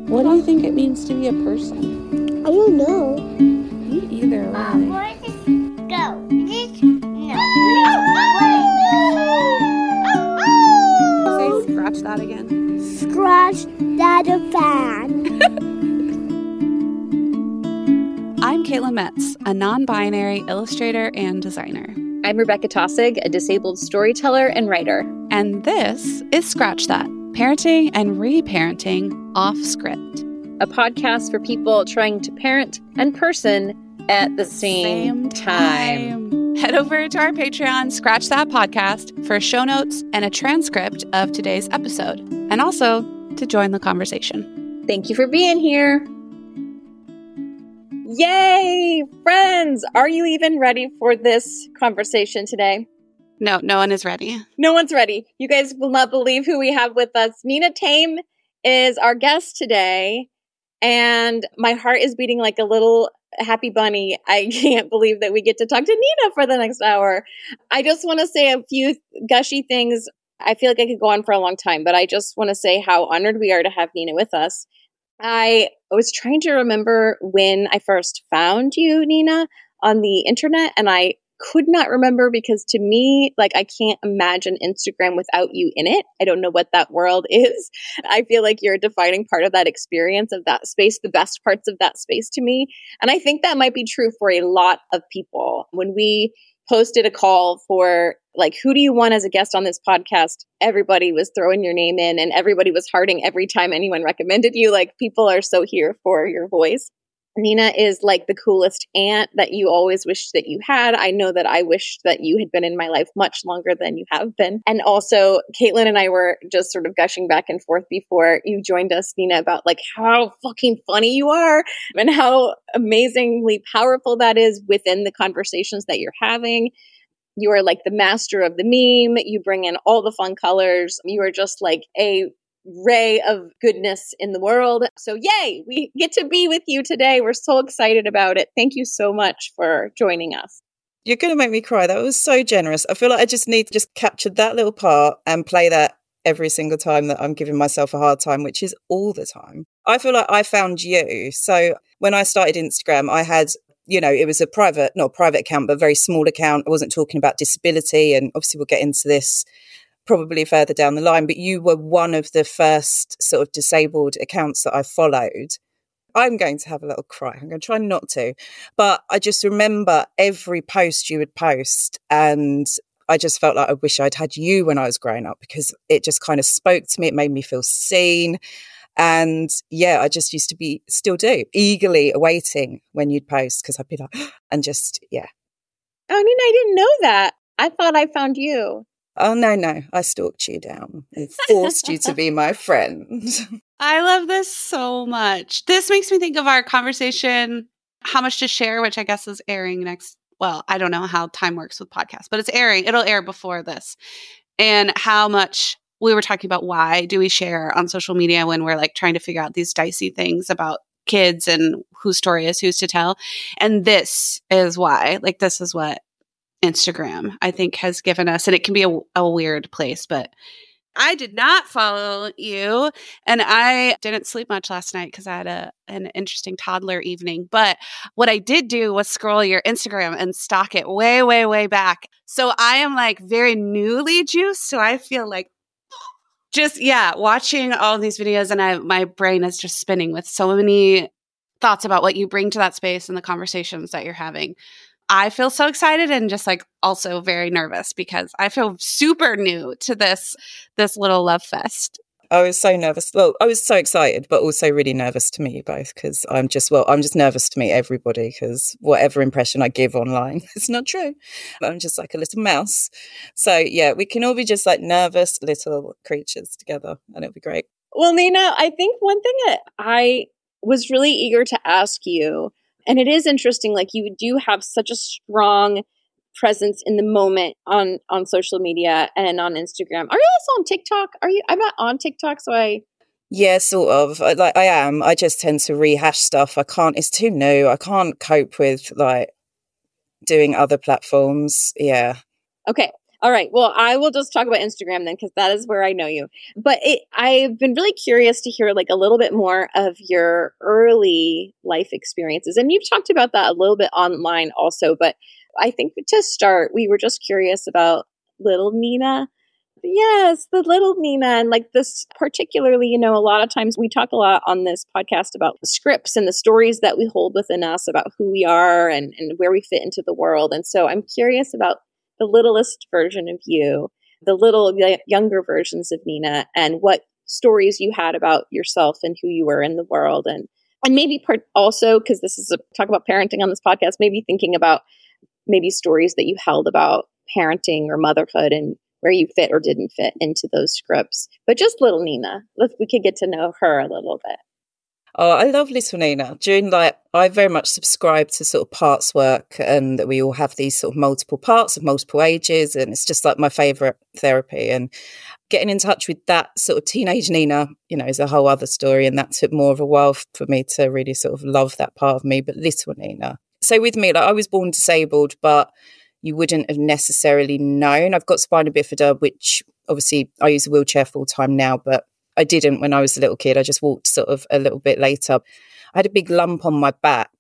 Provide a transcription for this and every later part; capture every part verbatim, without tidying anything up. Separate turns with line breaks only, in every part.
What do you think it means to be a person?
I don't know.
Me either, really.
Where does this go? This? No.
Say scratch that again.
Scratch that a fan.
I'm Caitlin Metz, a non-binary illustrator and designer.
I'm Rebecca Tossig, a disabled storyteller and writer.
And this is Scratch That, parenting and reparenting off script.
A podcast for people trying to parent and person at the same, same time.
time. Head over to our Patreon, Scratch That Podcast, for show notes and a transcript of today's episode, and also to join the conversation.
Thank you for being here. Yay, friends! Are you even ready for this conversation today?
No, no one is ready.
No one's ready. You guys will not believe who we have with us. Nina Tame is our guest today, and my heart is beating like a little happy bunny. I can't believe that we get to talk to Nina for the next hour. I just want to say a few gushy things. I feel like I could go on for a long time, but I just want to say how honored we are to have Nina with us. I was trying to remember when I first found you, Nina, on the internet, and I could not remember because to me, like, I can't imagine Instagram without you in it. I don't know what that world is. I feel like you're a defining part of that experience, of that space, the best parts of that space to me. And I think that might be true for a lot of people. When we posted a call for, like, who do you want as a guest on this podcast? Everybody was throwing your name in and everybody was hearting every time anyone recommended you. Like, people are so here for your voice. Nina is like the coolest aunt that you always wished that you had. I know that I wished that you had been in my life much longer than you have been. And also, Caitlin and I were just sort of gushing back and forth before you joined us, Nina, about like how fucking funny you are and how amazingly powerful that is within the conversations that you're having. You are like the master of the meme. You bring in all the fun colors. You are just like a ray of goodness in the world. So yay, we get to be with you today. We're so excited about it. Thank you so much for joining us.
You're going to make me cry. That was so generous. I feel like I just need to just capture that little part and play that every single time that I'm giving myself a hard time, which is all the time. I feel like I found you. So when I started Instagram, I had, you know, it was a private, not a private account, but a very small account. I wasn't talking about disability. And obviously we'll get into this probably further down the line, but you were one of the first sort of disabled accounts that I followed. I'm going to have a little cry. I'm going to try not to. But I just remember every post you would post, and I just felt like I wish I'd had you when I was growing up, because it just kind of spoke to me. It made me feel seen. And yeah, I just used to be, still do, eagerly awaiting when you'd post, because I'd be like, and just, yeah.
I mean, I didn't know that. I thought I found you.
Oh, no, no. I stalked you down and forced you to be my friend.
I love this so much. This makes me think of our conversation, How Much to Share, which I guess is airing next. Well, I don't know how time works with podcasts, but it's airing. It'll air before this. And how much we were talking about why do we share on social media when we're like trying to figure out these dicey things about kids and whose story is whose to tell. And this is why. Like, this is what Instagram, I think, has given us, and it can be a, a weird place, but I did not follow you, and I didn't sleep much last night because I had a an interesting toddler evening. But what I did do was scroll your Instagram and stalk it way, way, way back. So I am like very newly juiced. So I feel like just, yeah, watching all of these videos, and I my brain is just spinning with so many thoughts about what you bring to that space and the conversations that you're having. I feel so excited and just like also very nervous because I feel super new to this this little love fest.
I was so nervous. Well, I was so excited, but also really nervous to meet you both, because I'm just, well, I'm just nervous to meet everybody, because whatever impression I give online, it's not true. I'm just like a little mouse. So yeah, we can all be just like nervous little creatures together, and it'll be great.
Well, Nina, I think one thing that I was really eager to ask you, and it is interesting, like you do have such a strong presence in the moment on, on social media and on Instagram. Are you also on TikTok? Are you? I'm not on TikTok, so I...
Yeah, sort of. I, like I am. I just tend to rehash stuff. I can't, it's too new. I can't cope with like doing other platforms. Yeah.
Okay. All right. Well, I will just talk about Instagram then, because that is where I know you. But it, I've been really curious to hear like a little bit more of your early life experiences. And you've talked about that a little bit online also. But I think to start, we were just curious about little Nina. Yes, the little Nina. And like this, particularly, you know, a lot of times we talk a lot on this podcast about the scripts and the stories that we hold within us about who we are and, and where we fit into the world. And so I'm curious about the littlest version of you, the little younger versions of Nina, and what stories you had about yourself and who you were in the world. And and maybe part also, because this is a talk about parenting on this podcast, maybe thinking about maybe stories that you held about parenting or motherhood and where you fit or didn't fit into those scripts. But just little Nina, if we could get to know her a little bit.
Oh, I love little Nina. During like, I very much subscribe to sort of parts work, and that we all have these sort of multiple parts of multiple ages, and it's just like my favourite therapy. And getting in touch with that sort of teenage Nina, you know, is a whole other story, and that took more of a while for me to really sort of love that part of me. But little Nina. So with me, like I was born disabled, but you wouldn't have necessarily known. I've got spina bifida, which obviously I use a wheelchair full time now, but I didn't when I was a little kid. I just walked sort of a little bit later. I had a big lump on my back,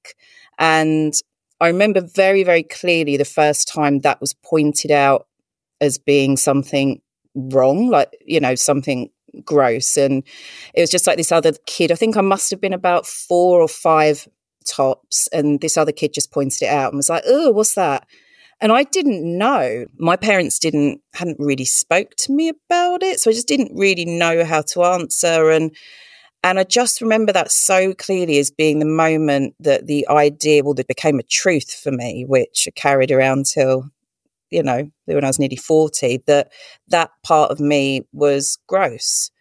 and I remember very, very clearly the first time that was pointed out as being something wrong, like, you know, something gross. And it was just like this other kid. I think I must have been about four or five tops, and this other kid just pointed it out and was like, oh, what's that? And I didn't know. My parents didn't, hadn't really spoke to me about it. So I just didn't really know how to answer. And and I just remember that so clearly as being the moment that the idea, well, that became a truth for me, which I carried around till, you know, when I was nearly forty, that that part of me was gross.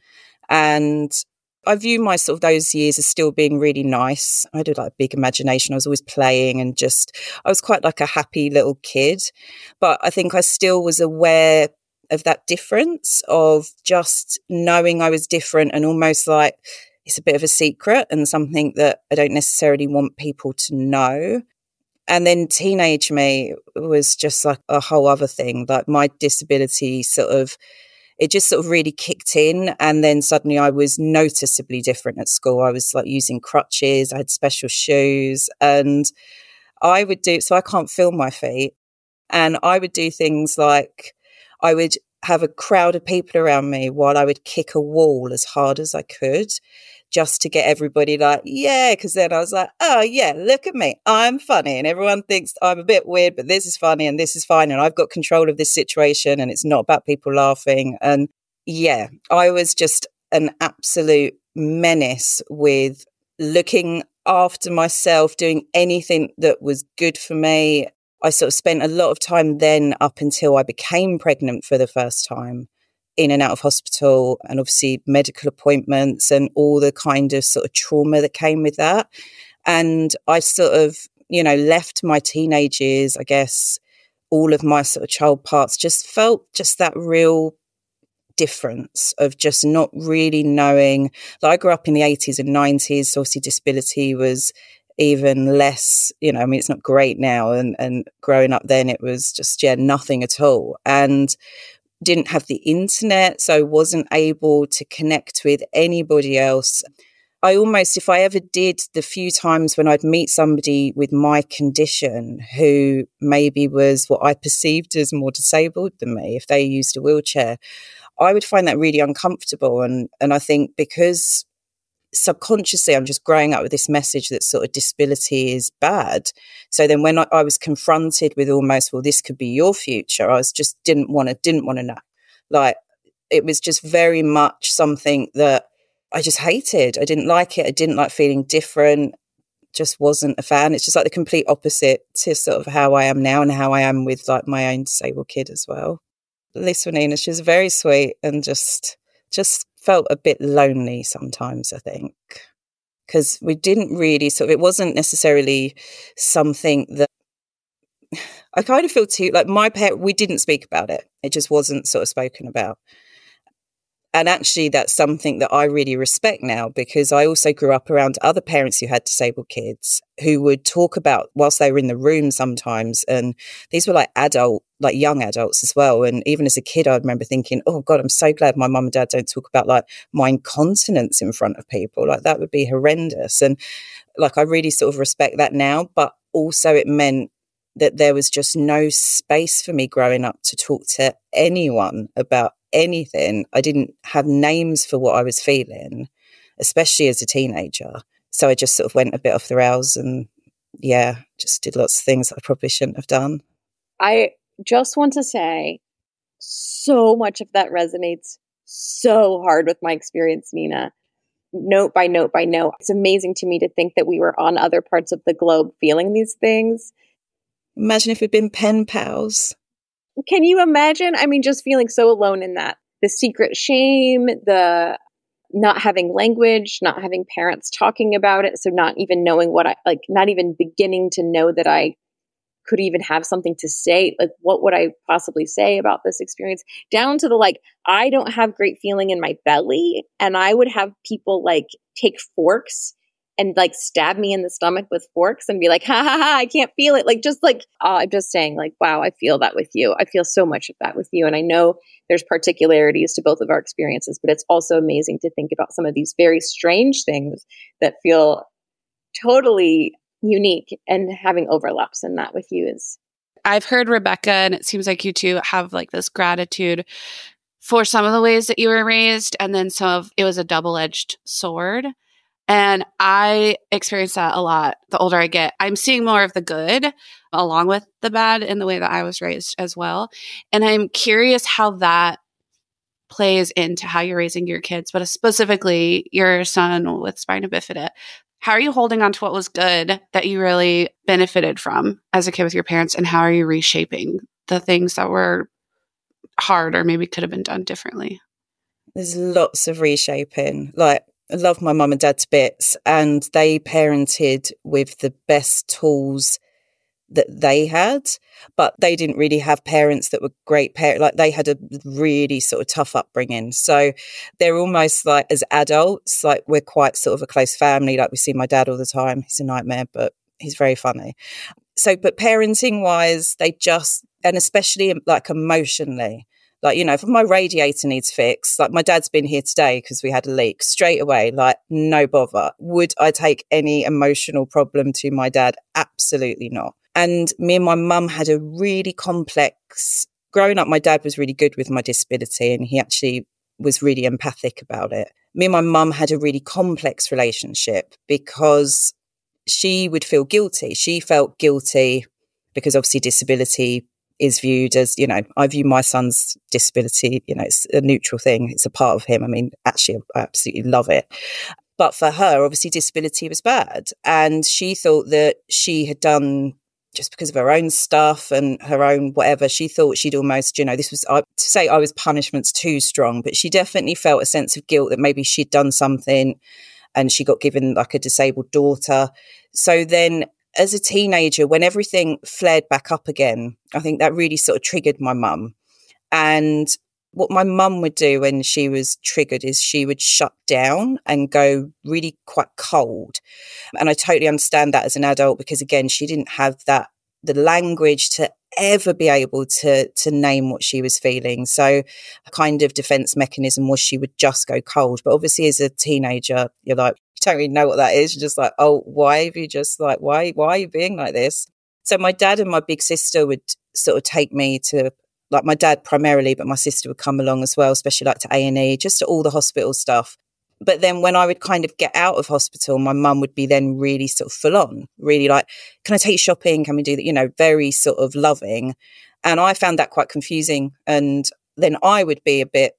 And I view my sort of those years as still being really nice. I had like a big imagination. I was always playing and just, I was quite like a happy little kid. But I think I still was aware of that difference of just knowing I was different, and almost like it's a bit of a secret and something that I don't necessarily want people to know. And then teenage me was just like a whole other thing. Like my disability sort of, it just sort of really kicked in. And then suddenly I was noticeably different at school. I was like using crutches. I had special shoes, and I would do, so I can't feel my feet. And I would do things like I would have a crowd of people around me while I would kick a wall as hard as I could, just to get everybody like, yeah, because then I was like, oh, yeah, look at me. I'm funny. And everyone thinks I'm a bit weird, but this is funny and this is fine. And I've got control of this situation, and it's not about people laughing. And yeah, I was just an absolute menace with looking after myself, doing anything that was good for me. I sort of spent a lot of time then up until I became pregnant for the first time, in and out of hospital, and obviously medical appointments and all the kind of sort of trauma that came with that. And I sort of, you know, left my teenage years, I guess, all of my sort of child parts, just felt just that real difference of just not really knowing. Like I grew up in the eighties and nineties, so obviously disability was even less, you know, I mean, it's not great now. And, and growing up then, it was just, yeah, nothing at all. And didn't have the internet, so wasn't able to connect with anybody else. I almost, if I ever did, the few times when I'd meet somebody with my condition who maybe was what I perceived as more disabled than me, if they used a wheelchair, I would find that really uncomfortable. And and I think because subconsciously I'm just growing up with this message that sort of disability is bad. So then when I, I was confronted with almost, well, this could be your future, I was just didn't want to, didn't want to know. Like it was just very much something that I just hated. I didn't like it. I didn't like feeling different. Just wasn't a fan. It's just like the complete opposite to sort of how I am now and how I am with like my own disabled kid as well. Little Nina, she was very sweet and just, just felt a bit lonely sometimes, I think, because we didn't really sort of, it wasn't necessarily something that I kind of feel too, like my parents, we didn't speak about it. It just wasn't sort of spoken about. And actually, that's something that I really respect now, because I also grew up around other parents who had disabled kids who would talk about whilst they were in the room sometimes. And these were like adult, like young adults as well. And even as a kid, I remember thinking, oh God, I'm so glad my mum and dad don't talk about like my incontinence in front of people. Like that would be horrendous. And like, I really sort of respect that now, but also it meant that there was just no space for me growing up to talk to anyone about anything. I didn't have names for what I was feeling, especially as a teenager. So I just sort of went a bit off the rails and yeah, just did lots of things that I probably shouldn't have done.
I just want to say so much of that resonates so hard with my experience, Nina. Note by note by note. It's amazing to me to think that we were on other parts of the globe feeling these things.
Imagine if we'd been pen pals.
Can you imagine? I mean, just feeling so alone in that. The secret shame, the not having language, not having parents talking about it. So not even knowing what I, like, not even beginning to know that I could even have something to say. Like, what would I possibly say about this experience? Down to the, like, I don't have great feeling in my belly. And I would have people like take forks and like stab me in the stomach with forks and be like, ha ha ha, I can't feel it. Like, just like, uh, I'm just saying like, wow, I feel that with you. I feel so much of that with you. And I know there's particularities to both of our experiences, but it's also amazing to think about some of these very strange things that feel totally unique, and having overlaps in that with you is.
I've heard Rebecca, and it seems like you two have like this gratitude for some of the ways that you were raised, and then some of it was a double-edged sword. And I experience that a lot the older I get. I'm seeing more of the good along with the bad in the way that I was raised as well. And I'm curious how that plays into how you're raising your kids, but specifically your son with spina bifida. How are you holding on to what was good that you really benefited from as a kid with your parents? And how are you reshaping the things that were hard or maybe could have been done differently?
There's lots of reshaping. Like, I love my mum and dad to bits, and they parented with the best tools that they had, but they didn't really have parents that were great parents. Like, they had a really sort of tough upbringing. So they're almost like, as adults, like, we're quite sort of a close family. Like, we see my dad all the time. He's a nightmare, but he's very funny. So, but parenting wise, they just, and especially like emotionally, like, you know, if my radiator needs fixed, like my dad's been here today because we had a leak, straight away, like no bother. Would I take any emotional problem to my dad? Absolutely not. And me and my mum had a really complex, growing up, my dad was really good with my disability and he actually was really empathic about it. Me and my mum had a really complex relationship because she would feel guilty. She felt guilty because obviously disability is viewed as, you know, I view my son's disability, you know, it's a neutral thing. It's a part of him. I mean, actually, I absolutely love it. But for her, obviously, disability was bad. And she thought that she had done, just because of her own stuff and her own whatever, she thought she'd almost, you know, this was, I, to say I was punishment's too strong, but she definitely felt a sense of guilt that maybe she'd done something and she got given like a disabled daughter. So then, as a teenager, when everything flared back up again, I think that really sort of triggered my mum. And what my mum would do when she was triggered is she would shut down and go really quite cold. And I totally understand that as an adult because, again, she didn't have that, the language to ever be able to to name what she was feeling. So a kind of defense mechanism was she would just go cold. But obviously as a teenager, you're like, you don't really know what that is. You're just like, oh, why have you just like, why, why are you being like this? So my dad and my big sister would sort of take me to, like my dad primarily, but my sister would come along as well, especially like to A and E, just to all the hospital stuff. But then when I would kind of get out of hospital, my mum would be then really sort of full on, really like, can I take you shopping? Can we do that? You know, very sort of loving. And I found that quite confusing. And then I would be a bit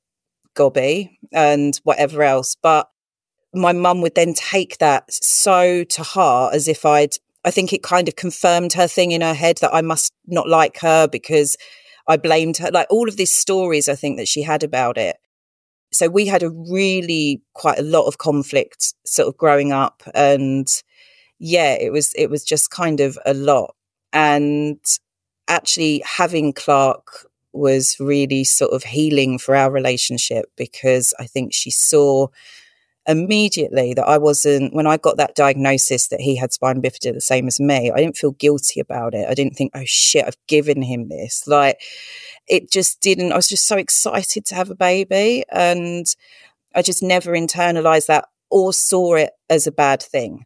gobby and whatever else. But my mum would then take that so to heart as if I'd, I think it kind of confirmed her thing in her head that I must not like her because I blamed her. Like all of these stories, I think that she had about it. So we had a really quite a lot of conflict sort of growing up. And yeah, it was, it was just kind of a lot. And actually having Clark was really sort of healing for our relationship, because I think she saw immediately that I wasn't, when I got that diagnosis that he had spina bifida the same as me, I didn't feel guilty about it. I didn't think, oh shit, I've given him this. Like, it just didn't, I was just so excited to have a baby, and I just never internalized that or saw it as a bad thing.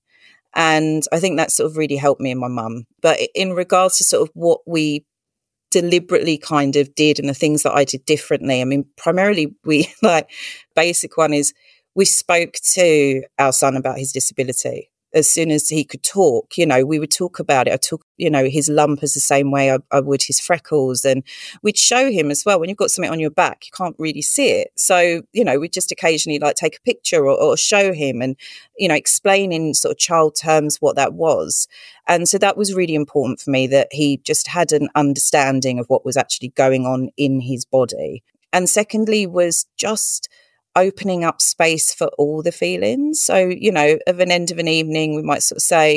And I think that sort of really helped me and my mum. But in regards to sort of what we deliberately kind of did and the things that I did differently, I mean, primarily we, like, basic one is we spoke to our son about his disability. As soon as he could talk, you know, we would talk about it. I took, you know, his lump as the same way I, I would his freckles. And we'd show him as well, when you've got something on your back, you can't really see it. So, you know, we'd just occasionally like take a picture or, or show him and, you know, explain in sort of child terms what that was. And so that was really important for me, that he just had an understanding of what was actually going on in his body. And secondly was just opening up space for all the feelings. So, you know, at an end of an evening, we might sort of say,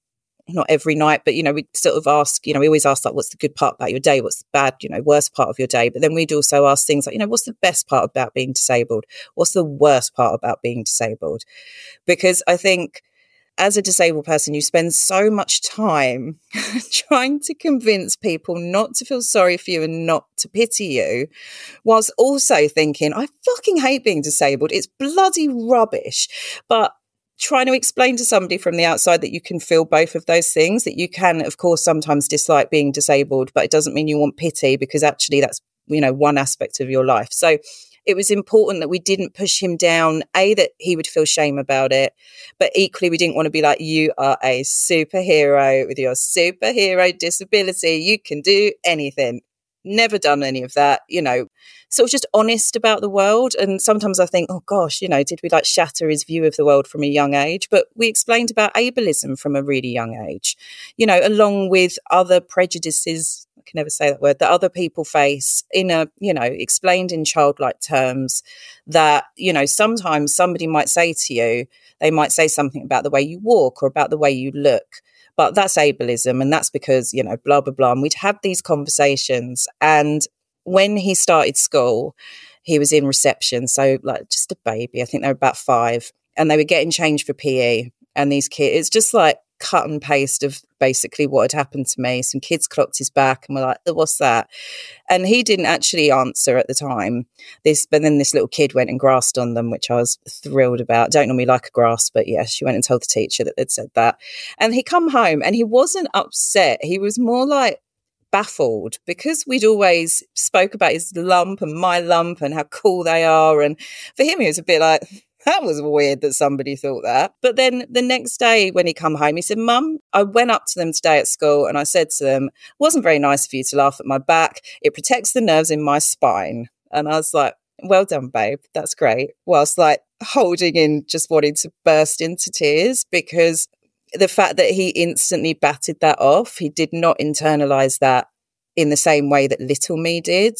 not every night, but, you know, we sort of ask, you know, we always ask, like, what's the good part about your day? What's the bad, you know, worst part of your day? But then we'd also ask things like, you know, what's the best part about being disabled? What's the worst part about being disabled? Because I think as a disabled person, you spend so much time trying to convince people not to feel sorry for you and not to pity you, whilst also thinking, I fucking hate being disabled. It's bloody rubbish. But trying to explain to somebody from the outside that you can feel both of those things, that you can, of course, sometimes dislike being disabled, but it doesn't mean you want pity, because actually that's, you know, one aspect of your life. So it was important that we didn't push him down, A, that he would feel shame about it, but equally we didn't want to be like, you are a superhero with your superhero disability. You can do anything. Never done any of that, you know. So it was just honest about the world. And sometimes I think, oh gosh, you know, did we like shatter his view of the world from a young age? But we explained about ableism from a really young age, you know, along with other prejudices, I can never say that word, that other people face, in a, you know, explained in childlike terms, that, you know, sometimes somebody might say to you, they might say something about the way you walk or about the way you look, but that's ableism, and that's because, you know, blah, blah, blah. And we'd have these conversations. And when he started school, he was in reception. So like just a baby, I think they were about five, and they were getting changed for P E. And these kids, it's just like cut and paste of basically what had happened to me. Some kids clocked his back and were like, what's that? And he didn't actually answer at the time. This, but then this little kid went and grasped on them, which I was thrilled about. Don't normally like a grasp, but yeah, she went and told the teacher that they'd said that. And he come home and he wasn't upset. He was more like baffled, because we'd always spoke about his lump and my lump and how cool they are. And for him, he was a bit like, that was weird that somebody thought that. But then the next day when he come home, he said, Mum, I went up to them today at school and I said to them, it wasn't very nice of you to laugh at my back. It protects the nerves in my spine. And I was like, well done, babe. That's great. Whilst like holding in, just wanting to burst into tears, because the fact that he instantly batted that off, he did not internalize that in the same way that little me did.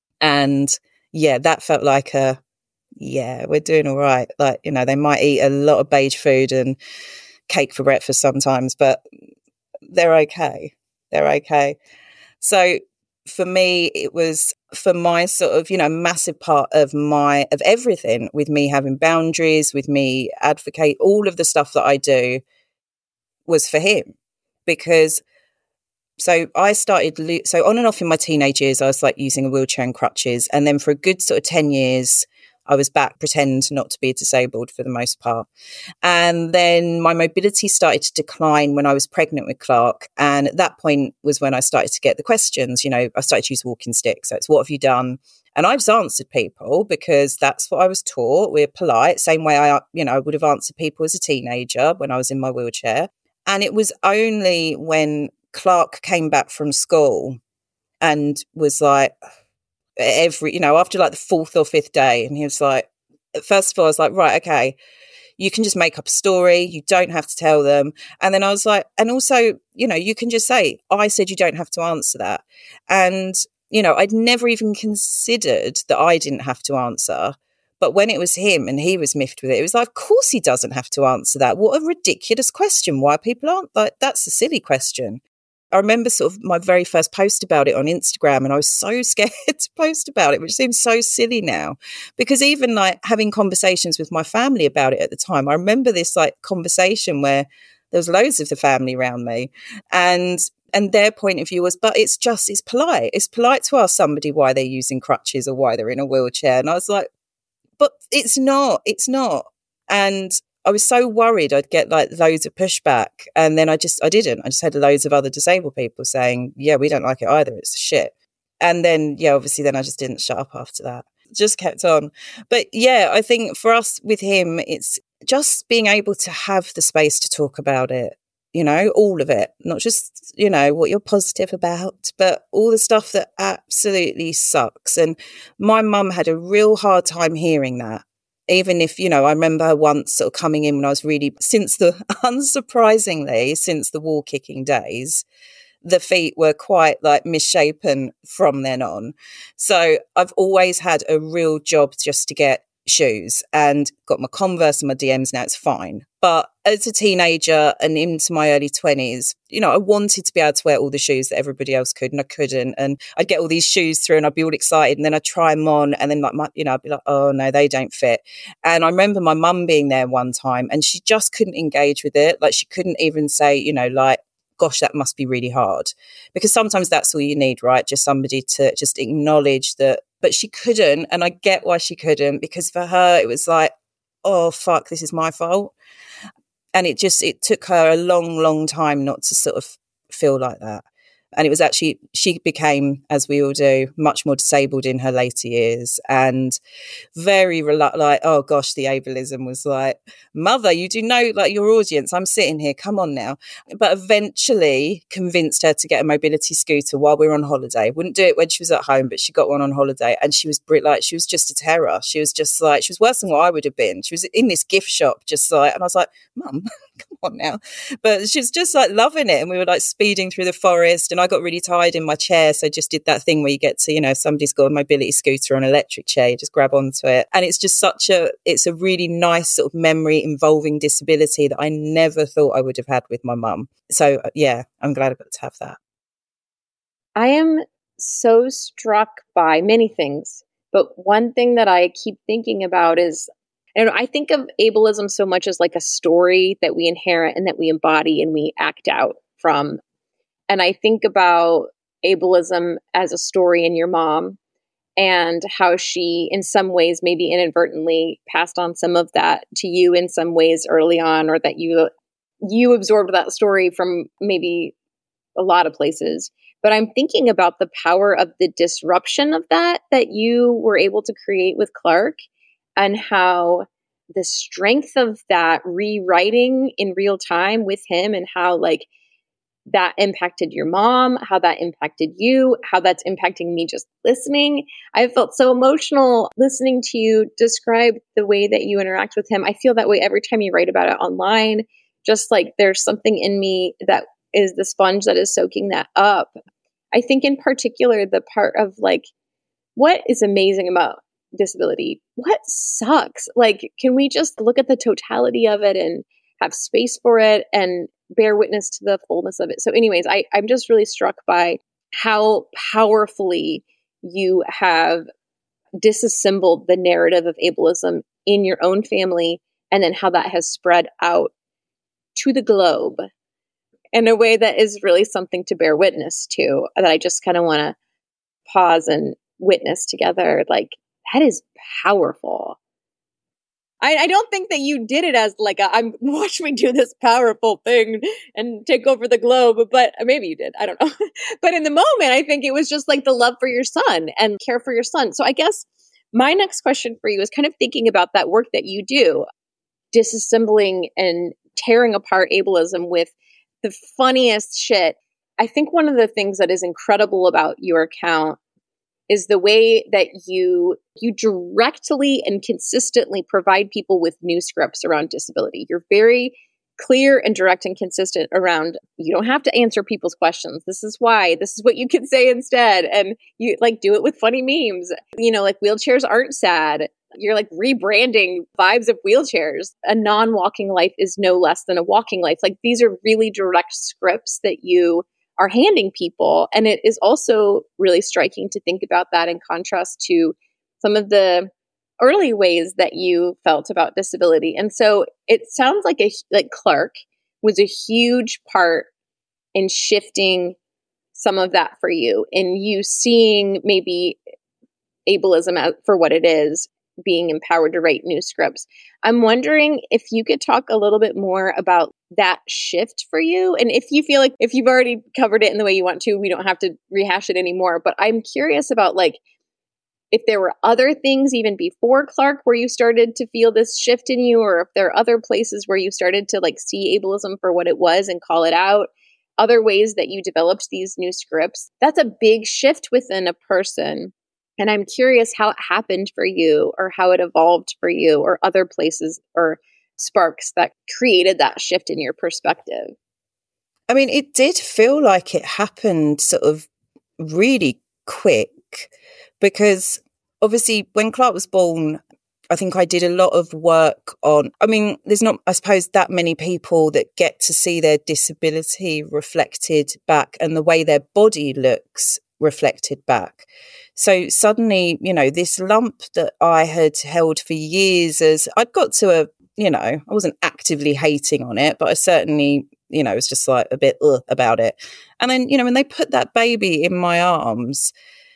And yeah, that felt like a, yeah, we're doing all right. Like, you know, they might eat a lot of beige food and cake for breakfast sometimes, but they're okay. They're okay. So for me, it was, for my sort of, you know, massive part of my, of everything, with me having boundaries, with me advocate, all of the stuff that I do was for him. Because so I started, so on and off in my teenage years, I was like using a wheelchair and crutches. And then for a good sort of ten years, I was back, pretend not to be disabled for the most part. And then my mobility started to decline when I was pregnant with Clark. And at that point was when I started to get the questions. You know, I started to use a walking stick. So it's, what have you done? And I've answered people because that's what I was taught. We're polite, same way I, you know, I would have answered people as a teenager when I was in my wheelchair. And it was only when Clark came back from school and was like, every, you know, after like the fourth or fifth day, and he was like, first of all, I was like, right, okay, you can just make up a story. You don't have to tell them. And then I was like, and also, you know, you can just say, I said you don't have to answer that. And, you know, I'd never even considered that I didn't have to answer. But when it was him and he was miffed with it, it was like, of course he doesn't have to answer that. What a ridiculous question. Why people aren't like, that's a silly question. I remember sort of my very first post about it on Instagram, and I was so scared to post about it, which seems so silly now, because even like having conversations with my family about it at the time, I remember this like conversation where there was loads of the family around me, and and their point of view was, but it's just, it's polite. It's polite to ask somebody why they're using crutches or why they're in a wheelchair. And I was like, but it's not, it's not. And I was so worried I'd get like loads of pushback. And then I just, I didn't. I just had loads of other disabled people saying, yeah, we don't like it either. It's shit. And then, yeah, obviously then I just didn't shut up after that. Just kept on. But yeah, I think for us with him, it's just being able to have the space to talk about it, you know, all of it, not just, you know, what you're positive about, but all the stuff that absolutely sucks. And my mum had a real hard time hearing that. Even if, you know, I remember her once sort of coming in when I was really, since the, unsurprisingly, since the wall kicking days, the feet were quite like misshapen from then on. So I've always had a real job just to get shoes, and got my Converse and my D Ms now, it's fine. But as a teenager and into my early twenties, you know, I wanted to be able to wear all the shoes that everybody else could, and I couldn't. And I'd get all these shoes through and I'd be all excited, and then I'd try them on, and then like, my, you know, I'd be like, oh no, they don't fit. And I remember my mum being there one time and she just couldn't engage with it. Like she couldn't even say, you know, like, gosh, that must be really hard. Because sometimes that's all you need, right? Just somebody to just acknowledge that. But she couldn't, and I get why she couldn't, because for her it was like, oh fuck, this is my fault. And it just, it took her a long, long time not to sort of feel like that. And it was actually, she became, as we all do, much more disabled in her later years, and very relu- like, oh gosh, the ableism was like, mother, you do know, like your audience, I'm sitting here, come on now. But eventually convinced her to get a mobility scooter while we were on holiday. Wouldn't do it when she was at home, but she got one on holiday, and she was like, she was just a terror. She was just like, she was worse than what I would have been. She was in this gift shop, just like, and I was like, Mum, come on now. But she was just like loving it, and we were like speeding through the forest, and I got really tired in my chair, so I just did that thing where you get to, you know, if somebody's got a mobility scooter or an electric chair, you just grab onto it. And it's just such a, it's a really nice sort of memory involving disability that I never thought I would have had with my mum. So yeah, I'm glad I got to have that.
I am so struck by many things, but one thing that I keep thinking about is, and I think of ableism so much as like a story that we inherit and that we embody and we act out from. And I think about ableism as a story in your mom, and how she, in some ways, maybe inadvertently passed on some of that to you in some ways early on, or that you you absorbed that story from maybe a lot of places. But I'm thinking about the power of the disruption of that, that you were able to create with Clark, and how the strength of that rewriting in real time with him, and how like that impacted your mom, how that impacted you, how that's impacting me just listening. I felt so emotional listening to you describe the way that you interact with him. I feel that way every time you write about it online. Just like there's something in me that is the sponge that is soaking that up. I think in particular, the part of like, what is amazing about disability? What sucks? Like, can we just look at the totality of it and have space for it and bear witness to the fullness of it? So anyways, I, I'm just really struck by how powerfully you have disassembled the narrative of ableism in your own family, and then how that has spread out to the globe in a way that is really something to bear witness to, that I just kind of want to pause and witness together. Like, that is powerful. I, I don't think that you did it as like a, I'm watch me do this powerful thing and take over the globe, but maybe you did. I don't know. But in the moment, I think it was just like the love for your son and care for your son. So I guess my next question for you is kind of thinking about that work that you do, disassembling and tearing apart ableism with the funniest shit. I think one of the things that is incredible about your account is the way that you you directly and consistently provide people with new scripts around disability. You're very clear and direct and consistent around, you don't have to answer people's questions. This is why. This is what you can say instead. And you like do it with funny memes. You know, like wheelchairs aren't sad. You're like rebranding vibes of wheelchairs. A non-walking life is no less than a walking life. Like these are really direct scripts that you are handing people. And it is also really striking to think about that in contrast to some of the early ways that you felt about disability. And so it sounds like a like Clark was a huge part in shifting some of that for you, in you seeing maybe ableism as, for what it is, being empowered to write new scripts. I'm wondering if you could talk a little bit more about that shift for you. And if you feel like if you've already covered it in the way you want to, we don't have to rehash it anymore. But I'm curious about like, if there were other things even before Clark where you started to feel this shift in you, or if there are other places where you started to like see ableism for what it was and call it out, other ways that you developed these new scripts. That's a big shift within a person. And I'm curious how it happened for you, or how it evolved for you, or other places or sparks that created that shift in your perspective.
I mean, it did feel like it happened sort of really quick, because obviously when Clark was born, I think I did a lot of work on, I mean, there's not, I suppose, that many people that get to see their disability reflected back and the way their body looks reflected back. So suddenly, you know, this lump that I had held for years, as I'd got to a, you know, I wasn't actively hating on it, but I certainly, you know, was just like a bit ugh about it. And then, you know, when they put that baby in my arms,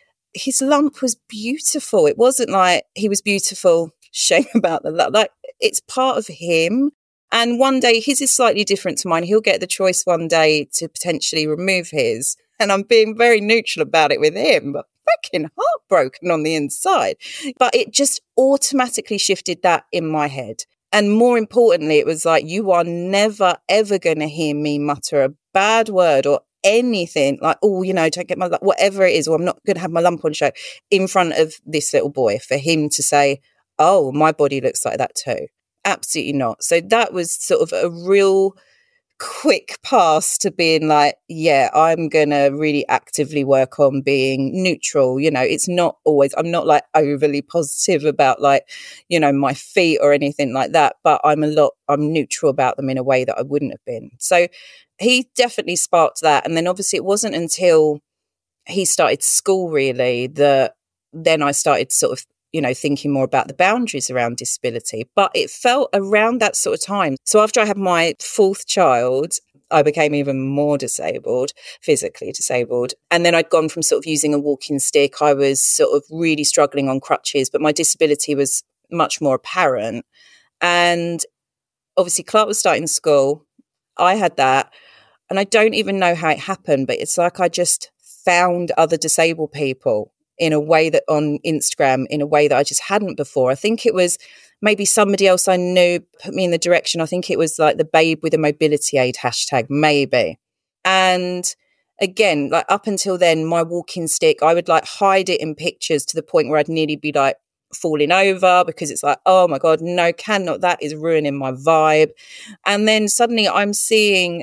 his lump was beautiful. It wasn't like he was beautiful, shame about the lump. Like, it's part of him. And one day, his is slightly different to mine. He'll get the choice one day to potentially remove his. And I'm being very neutral about it with him, but fucking heartbroken on the inside. But it just automatically shifted that in my head. And more importantly, it was like, you are never, ever going to hear me mutter a bad word or anything like, oh, you know, don't get my, whatever it is, or I'm not going to have my lump on show in front of this little boy, for him to say, oh, my body looks like that too. Absolutely not. So that was sort of a real quick pass to being like, yeah, I'm going to really actively work on being neutral. You know, it's not always, I'm not like overly positive about like, you know, my feet or anything like that, but I'm a lot, I'm neutral about them in a way that I wouldn't have been. So he definitely sparked that. And then obviously it wasn't until he started school really that then I started sort of, you know, thinking more about the boundaries around disability. But it felt around that sort of time. So after I had my fourth child, I became even more disabled, physically disabled. And then I'd gone from sort of using a walking stick. I was sort of really struggling on crutches, but my disability was much more apparent. And obviously Clark was starting school. I had that. And I don't even know how it happened, but it's like I just found other disabled people in a way that on Instagram, in a way that I just hadn't before. I think it was maybe somebody else I knew put me in the direction. I think it was like the babe with a mobility aid hashtag, maybe. And again, like up until then, my walking stick, I would like hide it in pictures to the point where I'd nearly be like falling over, because it's like, oh my God, no, cannot, that is ruining my vibe. And then suddenly I'm seeing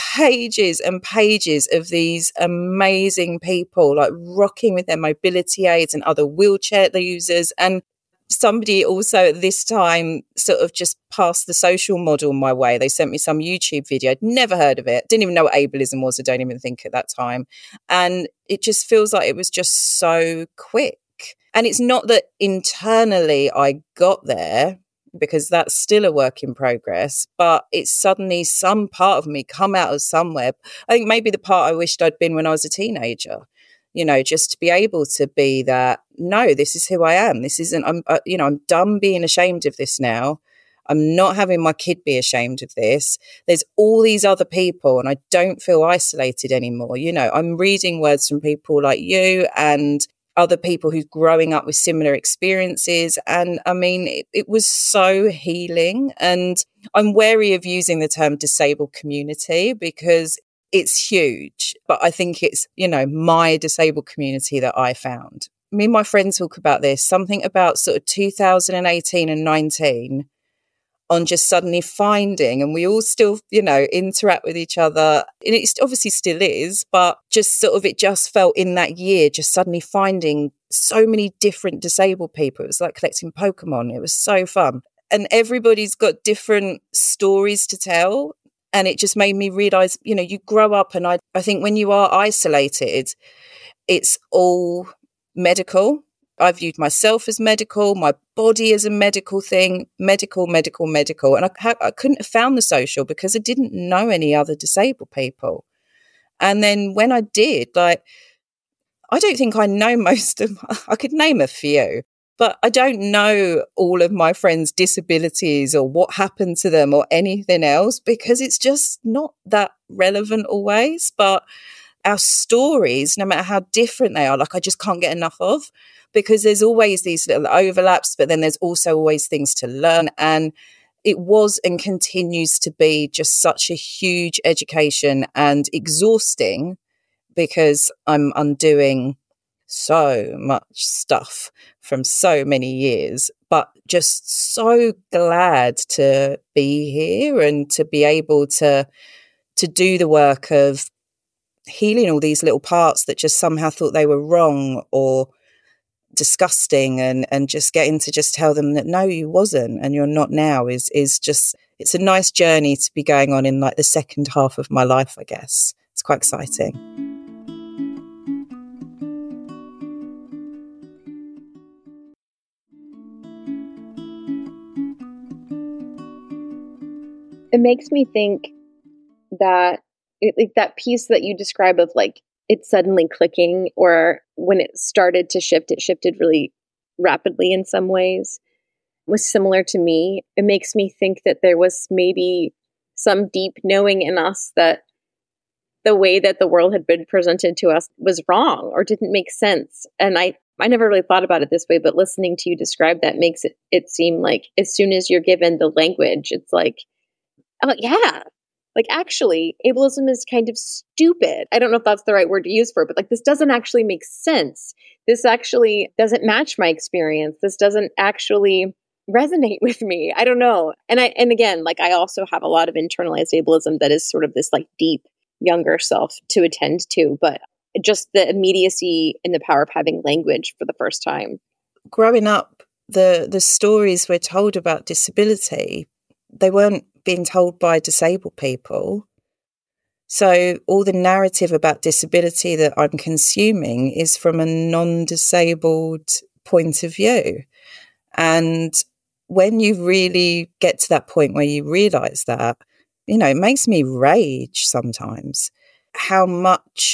pages and pages of these amazing people like rocking with their mobility aids and other wheelchair users. And somebody also at this time sort of just passed the social model my way. They sent me some YouTube video. I'd never heard of it. Didn't even know what ableism was. I don't even think at that time. And it just feels like it was just so quick. And it's not that internally I got there, because that's still a work in progress, but it's suddenly some part of me come out of somewhere. I think maybe the part I wished I'd been when I was a teenager, you know, just to be able to be that, no, this is who I am. This isn't, I'm, uh, you know, I'm done being ashamed of this now. I'm not having my kid be ashamed of this. There's all these other people and I don't feel isolated anymore. You know, I'm reading words from people like you and other people who's growing up with similar experiences. And I mean, it, it was so healing. And I'm wary of using the term disabled community because it's huge, but I think it's, you know, my disabled community that I found. Me and my friends talk about this, something about sort of two thousand eighteen and nineteen on just suddenly finding, and we all still, you know, interact with each other. And it obviously still is, but just sort of, it just felt in that year, just suddenly finding so many different disabled people. It was like collecting Pokemon. It was so fun. And everybody's got different stories to tell. And it just made me realize, you know, you grow up, and I, I think when you are isolated, it's all medical. I viewed myself as medical, my body as a medical thing, medical, medical, medical. And I, ha- I couldn't have found the social because I didn't know any other disabled people. And then when I did, like, I don't think I know most of, I could name a few, but I don't know all of my friends' disabilities or what happened to them or anything else, because it's just not that relevant always. But our stories, no matter how different they are, like, I just can't get enough of, because there's always these little overlaps, but then there's also always things to learn. And it was and continues to be just such a huge education and exhausting, because I'm undoing so much stuff from so many years, but just so glad to be here and to be able to to do the work of healing all these little parts that just somehow thought they were wrong or disgusting, and and just getting to just tell them that no, you wasn't and you're not now, is is just, it's a nice journey to be going on in like the second half of my life, I guess. It's quite exciting.
It makes me think that it, like that piece that you describe of like it suddenly clicking, or when it started to shift, it shifted really rapidly in some ways, was similar to me. It makes me think that there was maybe some deep knowing in us that the way that the world had been presented to us was wrong or didn't make sense. And I, I never really thought about it this way, but listening to you describe that makes it, it seem like as soon as you're given the language, it's like, oh, yeah, like actually, ableism is kind of stupid. I don't know if that's the right word to use for it, but like this doesn't actually make sense. This actually doesn't match my experience. This doesn't actually resonate with me. I don't know. And I, and again, like I also have a lot of internalized ableism that is sort of this like deep younger self to attend to, but just the immediacy and the power of having language for the first time.
Growing up, the the stories we're told about disability, they weren't being told by disabled people. So all the narrative about disability that I'm consuming is from a non-disabled point of view. And when you really get to that point where you realise that, you know, it makes me rage sometimes how much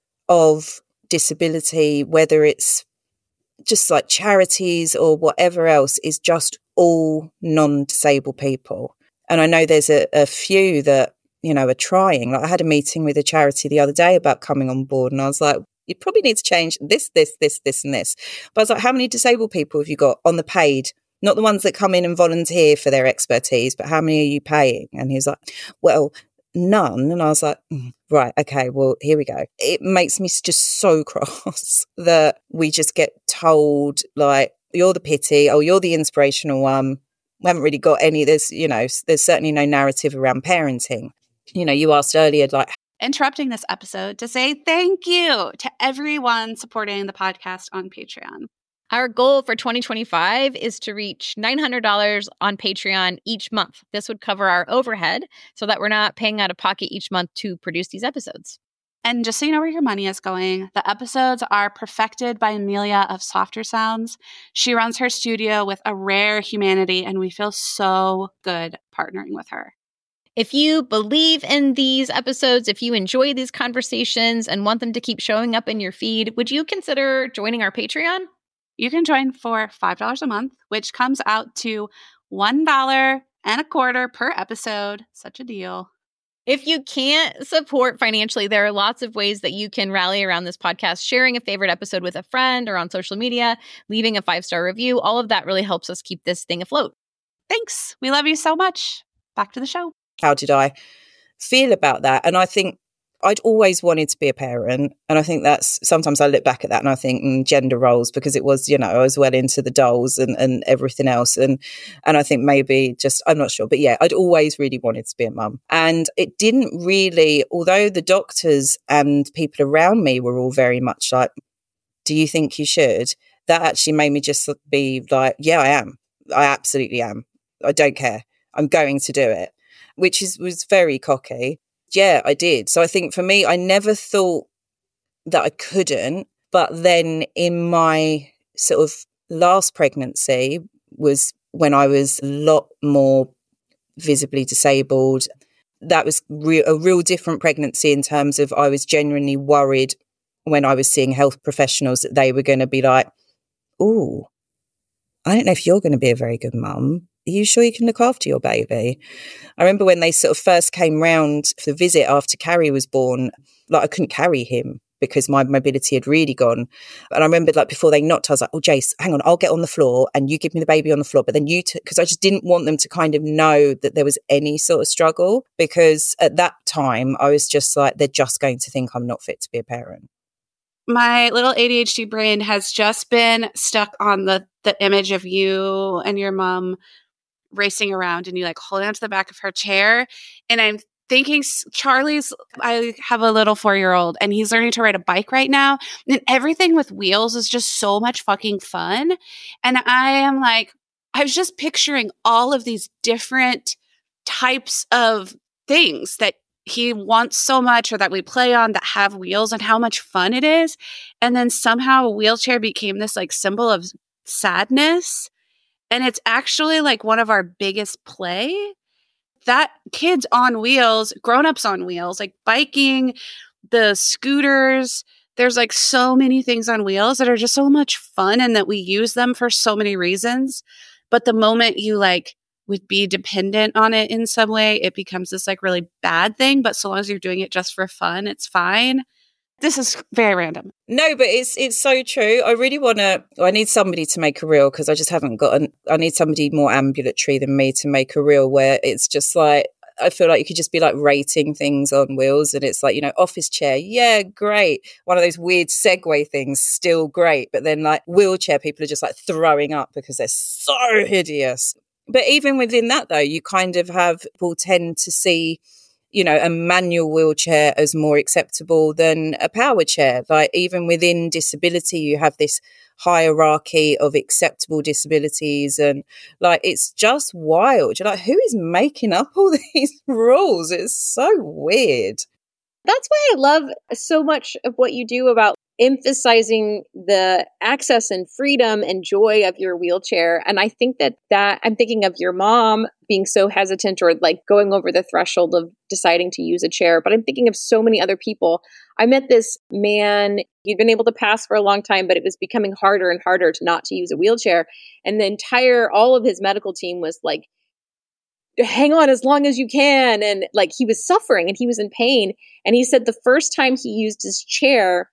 of disability, whether it's just like charities or whatever else, is just all non-disabled people. And I know there's a, a few that, you know, are trying. Like I had a meeting with a charity the other day about coming on board, and I was like, you probably need to change this, this, this, this, and this. But I was like, how many disabled people have you got on the paid? Not the ones that come in and volunteer for their expertise, but how many are you paying? And he was like, well, none. And I was like, mm, right, okay, well, here we go. It makes me just so cross that we just get told, like, you're the pity, oh, you're the inspirational one. We haven't really got any, there's, you know, there's certainly no narrative around parenting. You know, you asked earlier, like,
interrupting this episode to say thank you to everyone supporting the podcast on Patreon.
Our goal for twenty twenty-five is to reach nine hundred dollars on Patreon each month. This would cover our overhead so that we're not paying out of pocket each month to produce these episodes.
And just so you know where your money is going, the episodes are perfected by Amelia of Softer Sounds. She runs her studio with a rare humanity, and we feel so good partnering with her.
If you believe in these episodes, if you enjoy these conversations and want them to keep showing up in your feed, would you consider joining our Patreon?
You can join for five dollars a month, which comes out to one dollar and a quarter per episode. Such a deal.
If you can't support financially, there are lots of ways that you can rally around this podcast, sharing a favorite episode with a friend or on social media, leaving a five-star review. All of that really helps us keep this thing afloat.
Thanks. We love you so much. Back to the show.
How did I feel about that? And I think I'd always wanted to be a parent. And I think that's, sometimes I look back at that and I think mm, gender roles, because it was, you know, I was well into the dolls and, and everything else. And, and I think maybe just, I'm not sure, but yeah, I'd always really wanted to be a mum. And it didn't really, although the doctors and people around me were all very much like, do you think you should? That actually made me just be like, yeah, I am. I absolutely am. I don't care. I'm going to do it. which is was very cocky. Yeah, I did. So I think for me, I never thought that I couldn't. But then in my sort of last pregnancy was when I was a lot more visibly disabled. That was re- a real different pregnancy in terms of I was genuinely worried when I was seeing health professionals that they were going to be like, "Ooh, I don't know if you're going to be a very good mum. Are you sure you can look after your baby?" I remember when they sort of first came round for the visit after Carrie was born, like I couldn't carry him because my mobility had really gone. And I remember like before they knocked, I was like, "Oh, Jace, hang on, I'll get on the floor and you give me the baby on the floor." But then you, because t- I just didn't want them to kind of know that there was any sort of struggle, because at that time I was just like, they're just going to think I'm not fit to be a parent.
My little A D H D brain has just been stuck on the the image of you and your mom racing around and you like holding onto the back of her chair. And I'm thinking Charlie's, I have a little four-year-old and he's learning to ride a bike right now. And everything with wheels is just so much fucking fun. And I am like, I was just picturing all of these different types of things that he wants so much or that we play on that have wheels and how much fun it is. And then somehow a wheelchair became this like symbol of sadness. And it's actually like one of our biggest play. That kids on wheels, grown-ups on wheels, like biking, the scooters, there's like so many things on wheels that are just so much fun and that we use them for so many reasons. But the moment you like would be dependent on it in some way, it becomes this like really bad thing. But so long as you're doing it just for fun, it's fine. This is very random.
No, but it's it's so true. I really want to, I need somebody to make a reel because I just haven't got, an, I need somebody more ambulatory than me to make a reel where it's just like, I feel like you could just be like rating things on wheels and it's like, you know, office chair, yeah, great. One of those weird segue things, still great. But then like wheelchair, people are just like throwing up because they're so hideous. But even within that though, you kind of have people tend to see, you know, a manual wheelchair as more acceptable than a power chair. Like even within disability, you have this hierarchy of acceptable disabilities and like, it's just wild. You're like, who is making up all these rules? It's so weird.
That's why I love so much of what you do about emphasizing the access and freedom and joy of your wheelchair. And I think that that I'm thinking of your mom being so hesitant or like going over the threshold of deciding to use a chair. But I'm thinking of so many other people. I met this man, he'd been able to pass for a long time, but it was becoming harder and harder to not to use a wheelchair. And the entire, all of his medical team was like, hang on as long as you can. And like he was suffering and he was in pain. And he said the first time he used his chair,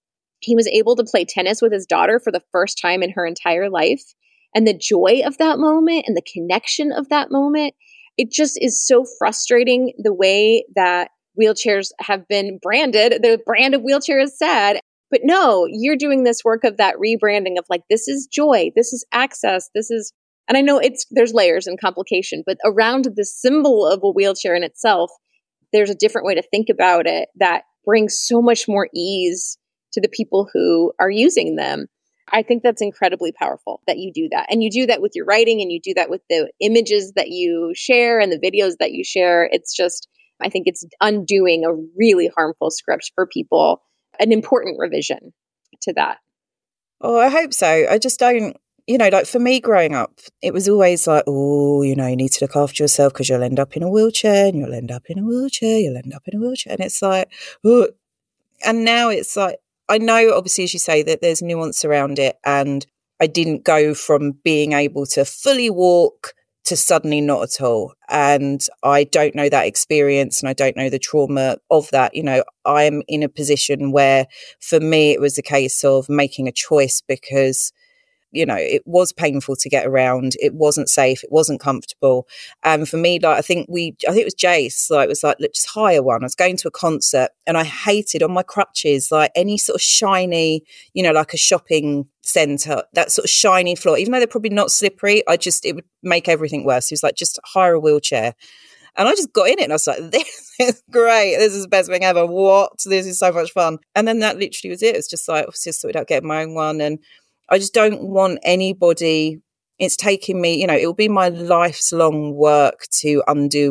he was able to play tennis with his daughter for the first time in her entire life. And the joy of that moment and the connection of that moment, it just is so frustrating the way that wheelchairs have been branded. The brand of wheelchair is sad. But no, you're doing this work of that rebranding of like, this is joy, this is access, this is, and I know it's there's layers and complication, but around the symbol of a wheelchair in itself, there's a different way to think about it that brings so much more ease to the people who are using them. I think that's incredibly powerful that you do that. And you do that with your writing and you do that with the images that you share and the videos that you share. It's just, I think it's undoing a really harmful script for people, an important revision to that.
Oh, I hope so. I just don't, you know, like for me growing up, it was always like, oh, you know, you need to look after yourself because you'll end up in a wheelchair and you'll end up in a wheelchair, you'll end up in a wheelchair. And it's like, oh. And now it's like, I know, obviously, as you say, that there's nuance around it. And I didn't go from being able to fully walk to suddenly not at all. And I don't know that experience and I don't know the trauma of that. You know, I am in a position where for me, it was a case of making a choice because, you know, it was painful to get around. It wasn't safe. It wasn't comfortable. And for me, like, I think we, I think it was Jace, like, was like, let's just hire one. I was going to a concert and I hated on my crutches, like any sort of shiny, you know, like a shopping centre, that sort of shiny floor, even though they're probably not slippery, I just, it would make everything worse. He was like, just hire a wheelchair. And I just got in it and I was like, this is great. This is the best thing ever. What? This is so much fun. And then that literally was it. It was just like, I was just sorted out getting my own one. And I just don't want anybody, it's taking me, you know, it will be my life's long work to undo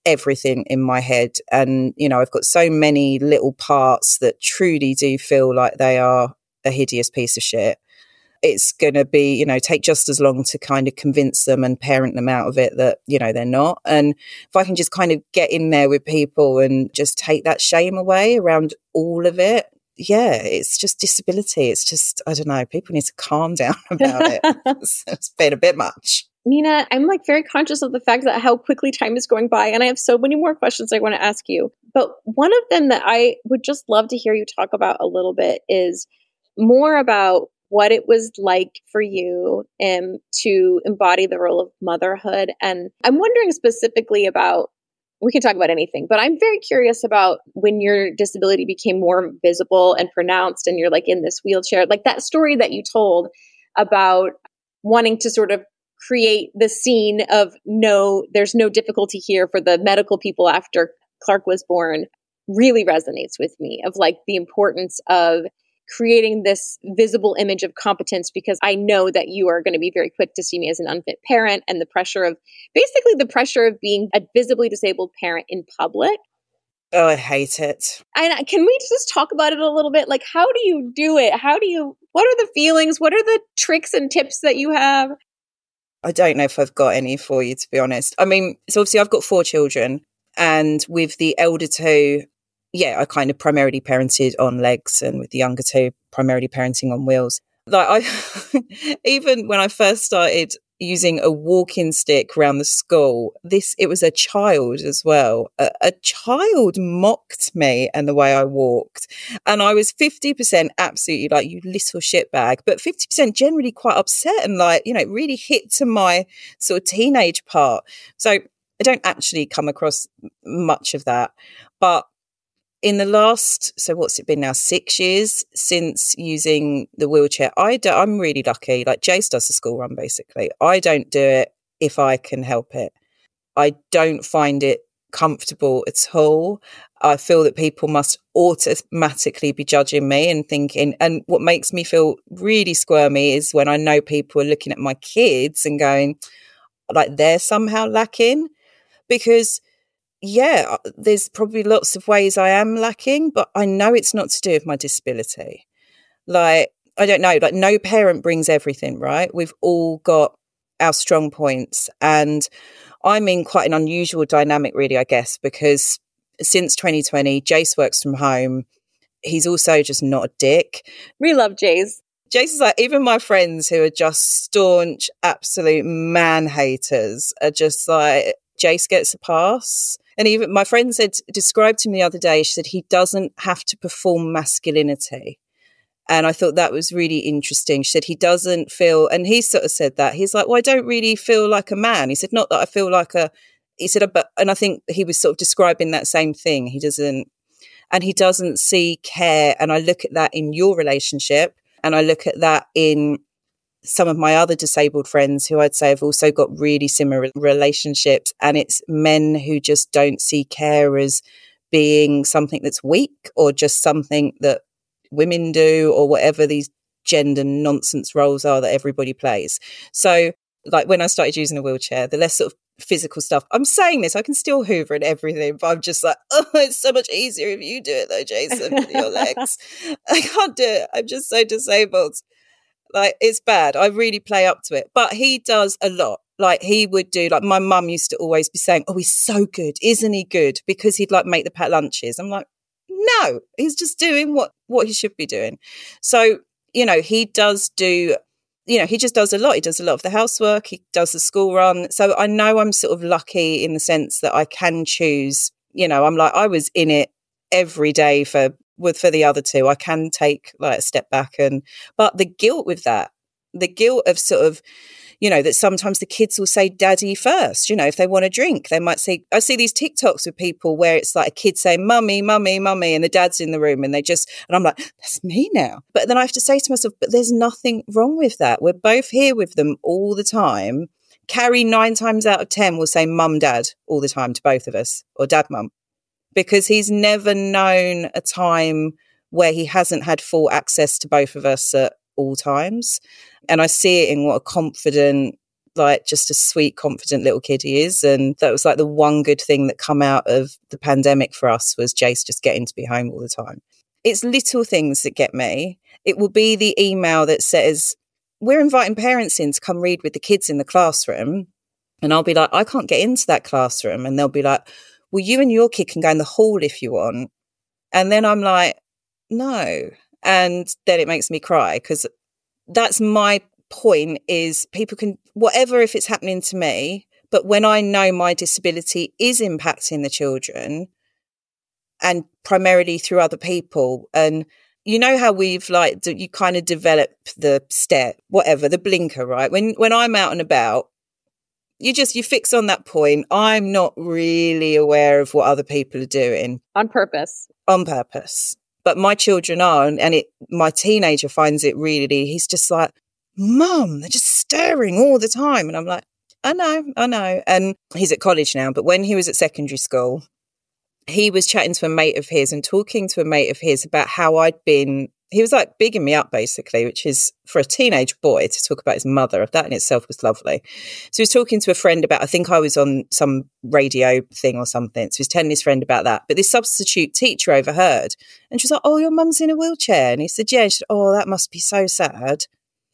everything in my head. And, you know, I've got so many little parts that truly do feel like they are a hideous piece of shit. It's going to be, you know, take just as long to kind of convince them and parent them out of it that, you know, they're not. And if I can just kind of get in there with people and just take that shame away around all of it, yeah, it's just disability. It's just, I don't know, people need to calm down about it. It's, it's been a bit much.
Nina, I'm like very conscious of the fact that how quickly time is going by, and I have so many more questions I want to ask you. But one of them that I would just love to hear you talk about a little bit is more about what it was like for you um, to embody the role of motherhood. And I'm wondering specifically about, we can talk about anything, but I'm very curious about when your disability became more visible and pronounced and you're like in this wheelchair, like that story that you told about wanting to sort of create the scene of no, there's no difficulty here for the medical people after Clark was born really resonates with me, of like the importance of creating this visible image of competence, because I know that you are going to be very quick to see me as an unfit parent, and the pressure of basically the pressure of being a visibly disabled parent in public.
Oh, I hate it.
And can we just talk about it a little bit? Like, how do you do it? How do you, what are the feelings? What are the tricks and tips that you have?
I don't know if I've got any for you, to be honest. I mean, so obviously I've got four children, and with the elder two, yeah, I kind of primarily parented on legs, and with the younger two, primarily parenting on wheels. Like I, even when I first started using a walking stick around the school, this, it was a child as well. A, a child mocked me and the way I walked. And I was fifty percent absolutely like, you little shitbag, but fifty percent generally quite upset and like, you know, it really hit to my sort of teenage part. So I don't actually come across much of that. But in the last, so what's it been now, six years since using the wheelchair, I do, I'm really lucky. Like Jace does the school run, basically. I don't do it if I can help it. I don't find it comfortable at all. I feel that people must automatically be judging me and thinking, and what makes me feel really squirmy is when I know people are looking at my kids and going, like, they're somehow lacking. Because yeah, there's probably lots of ways I am lacking, but I know it's not to do with my disability. Like, I don't know, like no parent brings everything, right? We've all got our strong points. And I'm in quite an unusual dynamic, really, I guess, because since twenty twenty, Jace works from home. He's also just not a dick.
We love Jace.
Jace is like, even my friends who are just staunch, absolute man haters are just like, Jace gets a pass. And even my friend said, described to me the other day, she said, he doesn't have to perform masculinity. And I thought that was really interesting. She said, he doesn't feel, and he sort of said that, he's like, well, I don't really feel like a man. He said, not that I feel like a, he said, but, and I think he was sort of describing that same thing. He doesn't, and he doesn't see care. And I look at that in your relationship, and I look at that in some of my other disabled friends who I'd say have also got really similar relationships, and it's men who just don't see care as being something that's weak or just something that women do or whatever these gender nonsense roles are that everybody plays. So like when I started using a wheelchair, the less sort of physical stuff, I'm saying this, I can still hoover and everything, but I'm just like, oh, it's so much easier if you do it though, Jason, with your legs. I can't do it. I'm just so disabled. Like, it's bad. I really play up to it. But he does a lot. Like, he would do, like, my mum used to always be saying, oh, he's so good. Isn't he good? Because he'd, like, make the packed lunches. I'm like, no, he's just doing what, what he should be doing. So, you know, he does do, you know, he just does a lot. He does a lot of the housework. He does the school run. So I know I'm sort of lucky in the sense that I can choose, you know, I'm like, I was in it every day for with for the other two. I can take like a step back, and but the guilt with that, the guilt of sort of, you know, that sometimes the kids will say daddy first, you know, if they want a drink, they might say, I see these TikToks with people where it's like a kid saying mummy, mummy, mummy, and the dad's in the room and they just, and I'm like, that's me now. But then I have to say to myself, but there's nothing wrong with that. We're both here with them all the time. Carrie nine times out of ten will say mum, dad all the time to both of us, or dad, mum. Because he's never known a time where he hasn't had full access to both of us at all times. And I see it in what a confident, like just a sweet, confident little kid he is. And that was like the one good thing that come out of the pandemic for us was Jace just getting to be home all the time. It's little things that get me. It will be the email that says, we're inviting parents in to come read with the kids in the classroom. And I'll be like, I can't get into that classroom. And they'll be like, well, you and your kid can go in the hall if you want. And then I'm like, no. And then it makes me cry, because that's my point, is people can, whatever, if it's happening to me, but when I know my disability is impacting the children, and primarily through other people, and you know how we've like, you kind of develop the step, whatever, the blinker, right? When when I'm out and about, you just, you fix on that point. I'm not really aware of what other people are doing.
On purpose.
On purpose. But my children are, and it, my teenager finds it really, he's just like, Mum, they're just staring all the time. And I'm like, I know, I know. And he's at college now, but when he was at secondary school, he was chatting to a mate of his and talking to a mate of his about how I'd been, he was like bigging me up basically, which is for a teenage boy to talk about his mother. That in itself was lovely. So he was talking to a friend about, I think I was on some radio thing or something. So he was telling his friend about that. But this substitute teacher overheard, and she was like, oh, your mum's in a wheelchair. And he said, yeah. She said, oh, that must be so sad.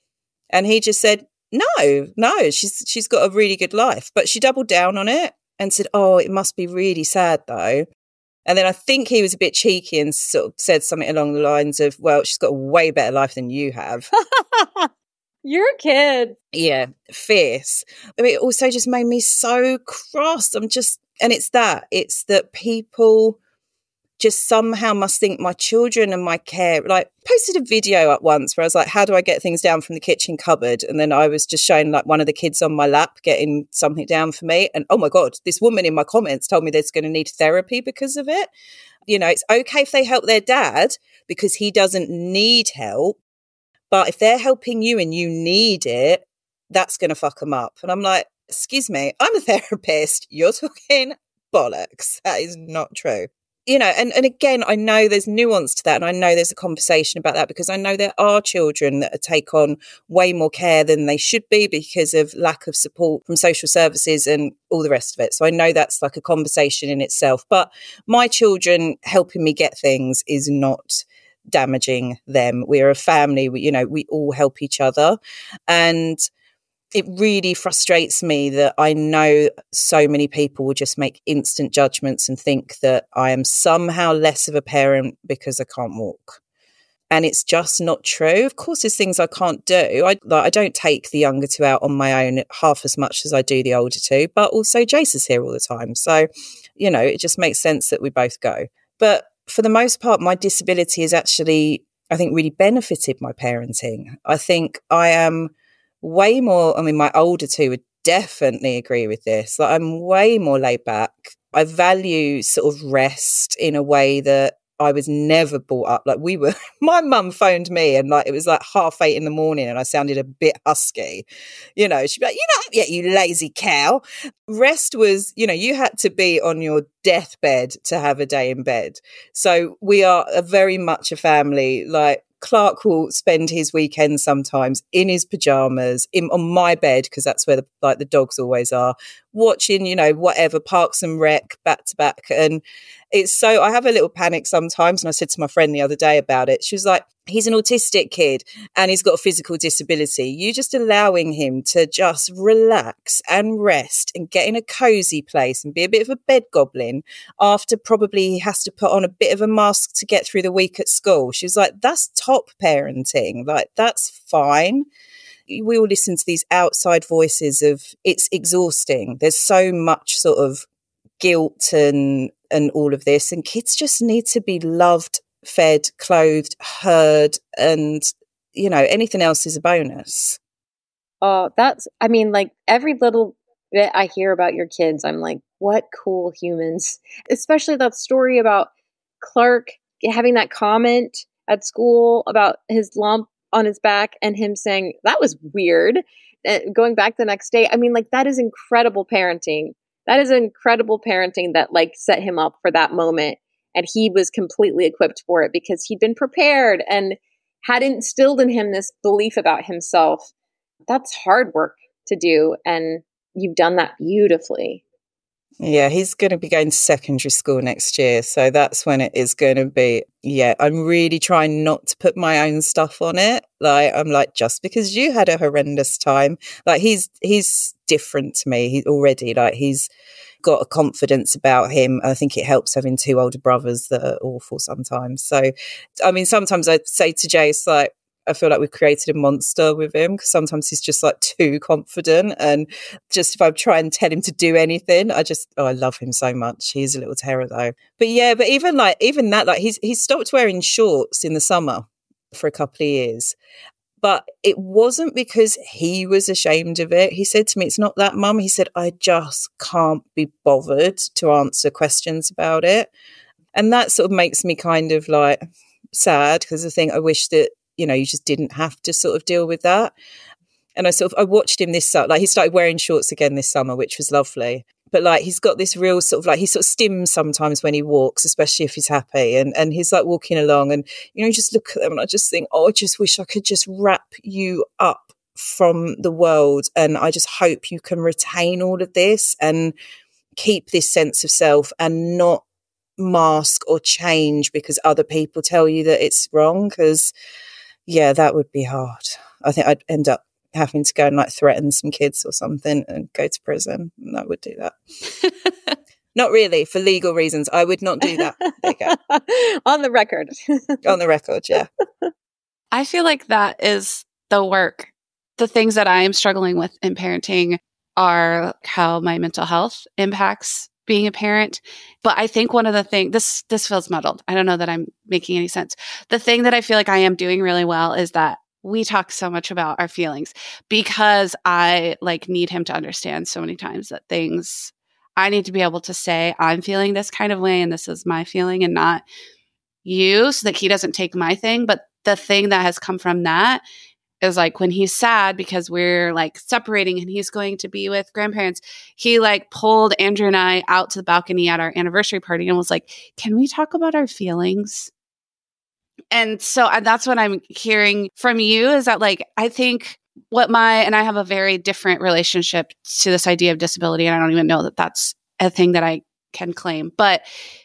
And he just said, no, no, she's she's got a really good life. But she doubled down on it and said, oh, it must be really sad though. And then I think he was a bit cheeky and sort of said something along the lines of, well, she's got a way better life than you have.
You're a kid.
Yeah, fierce. I mean, it also just made me so cross. I'm just, and it's that, it's that people just somehow must think my children and my care, like posted a video up once where I was like, how do I get things down from the kitchen cupboard? And then I was just showing like one of the kids on my lap getting something down for me. And oh my God, this woman in my comments told me they're going to need therapy because of it. You know, it's okay if they help their dad because he doesn't need help. But if they're helping you and you need it, that's going to fuck them up. And I'm like, excuse me, I'm a therapist. You're talking bollocks. That is not true. You know, and, and again, I know there's nuance to that, and I know there's a conversation about that, because I know there are children that take on way more care than they should be because of lack of support from social services and all the rest of it. So I know that's like a conversation in itself. But my children helping me get things is not damaging them. We're a family. We, you know, we all help each other. And it really frustrates me that I know so many people will just make instant judgments and think that I am somehow less of a parent because I can't walk. And it's just not true. Of course, there's things I can't do. I, like, I don't take the younger two out on my own half as much as I do the older two, but also Jace is here all the time. So, you know, it just makes sense that we both go. But for the most part, my disability has actually, I think, really benefited my parenting. I think I am way more, I mean, my older two would definitely agree with this. Like, I'm way more laid back. I value sort of rest in a way that I was never brought up. Like we were, my mum phoned me and like, it was like half eight in the morning and I sounded a bit husky. You know, she'd be like, you're not up yet, you lazy cow. Rest was, you know, you had to be on your deathbed to have a day in bed. So we are a very much a family. Like, Clark will spend his weekends sometimes in his pajamas in, on my bed, because that's where the, like the dogs always are, watching, you know, whatever, Parks and Rec back to back. And it's so, I have a little panic sometimes. And I said to my friend the other day about it, she was like, he's an autistic kid and he's got a physical disability. You're just allowing him to just relax and rest and get in a cozy place and be a bit of a bed goblin after probably he has to put on a bit of a mask to get through the week at school. She was like, that's top parenting. Like, that's fine. We all listen to these outside voices of it's exhausting. There's so much sort of guilt and and all of this, and kids just need to be loved, fed, clothed, heard, and, you know, anything else is a bonus.
Oh, that's, I mean, like every little bit I hear about your kids, I'm like, what cool humans. Especially that story about Clark having that comment at school about his lump on his back and him saying, that was weird. And going back the next day. I mean, like, that is incredible parenting. That is incredible parenting that like set him up for that moment. And he was completely equipped for it because he'd been prepared and had instilled in him this belief about himself. That's hard work to do. And you've done that beautifully.
Yeah, he's going to be going to secondary school next year. So that's when it is going to be, yeah, I'm really trying not to put my own stuff on it. Like, I'm like, just because you had a horrendous time, like he's, he's different to me. He already, like he's got a confidence about him. I think it helps having two older brothers that are awful sometimes. So, I mean, sometimes I say to Jace, like, I feel like we've created a monster with him because sometimes he's just like too confident. And just if I try and tell him to do anything, I just, oh, I love him so much. He's a little terror though. But yeah, but even like, even that, like he's, he's stopped wearing shorts in the summer for a couple of years. But it wasn't because he was ashamed of it. He said to me, it's not that, Mum. He said, I just can't be bothered to answer questions about it. And that sort of makes me kind of like sad because I think I wish that, you know, you just didn't have to sort of deal with that. And I sort of, I watched him this summer, like he started wearing shorts again this summer, which was lovely. But like, he's got this real sort of like, he sort of stims sometimes when he walks, especially if he's happy. And, and he's like walking along and, you know, you just look at them and I just think, oh, I just wish I could just wrap you up from the world. And I just hope you can retain all of this and keep this sense of self and not mask or change because other people tell you that it's wrong. Because yeah, that would be hard. I think I'd end up having to go and like threaten some kids or something and go to prison. And I would do that. Not really, for legal reasons. I would not do that. There you go.
On the record.
On the record, yeah.
I feel like that is the work. The things that I am struggling with in parenting are how my mental health impacts being a parent. But I think one of the things, this this feels muddled. I don't know that I'm making any sense. The thing that I feel like I am doing really well is that we talk so much about our feelings because I like need him to understand so many times that things, I need to be able to say, I'm feeling this kind of way and this is my feeling and not you, so that he doesn't take my thing. But the thing that has come from that is like when he's sad because we're like separating and he's going to be with grandparents, he like pulled Andrew and I out to the balcony at our anniversary party and was like, can we talk about our feelings? And so and that's what I'm hearing from you is that like, I think what my, and I have a very different relationship to this idea of disability. And I don't even know that that's a thing that I can claim, but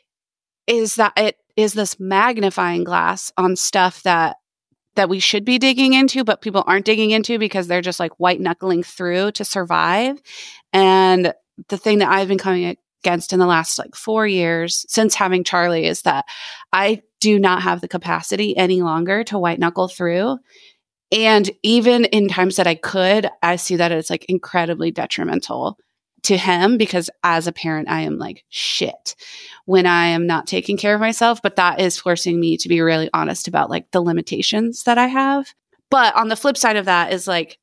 is that it is this magnifying glass on stuff that that we should be digging into, but people aren't digging into because they're just like white knuckling through to survive. And the thing that I've been coming against in the last like four years since having Charlie is that I do not have the capacity any longer to white knuckle through. And even in times that I could, I see that it's like incredibly detrimental to him because as a parent, I am like shit when I am not taking care of myself. But that is forcing me to be really honest about like the limitations that I have. But on the flip side of that is like,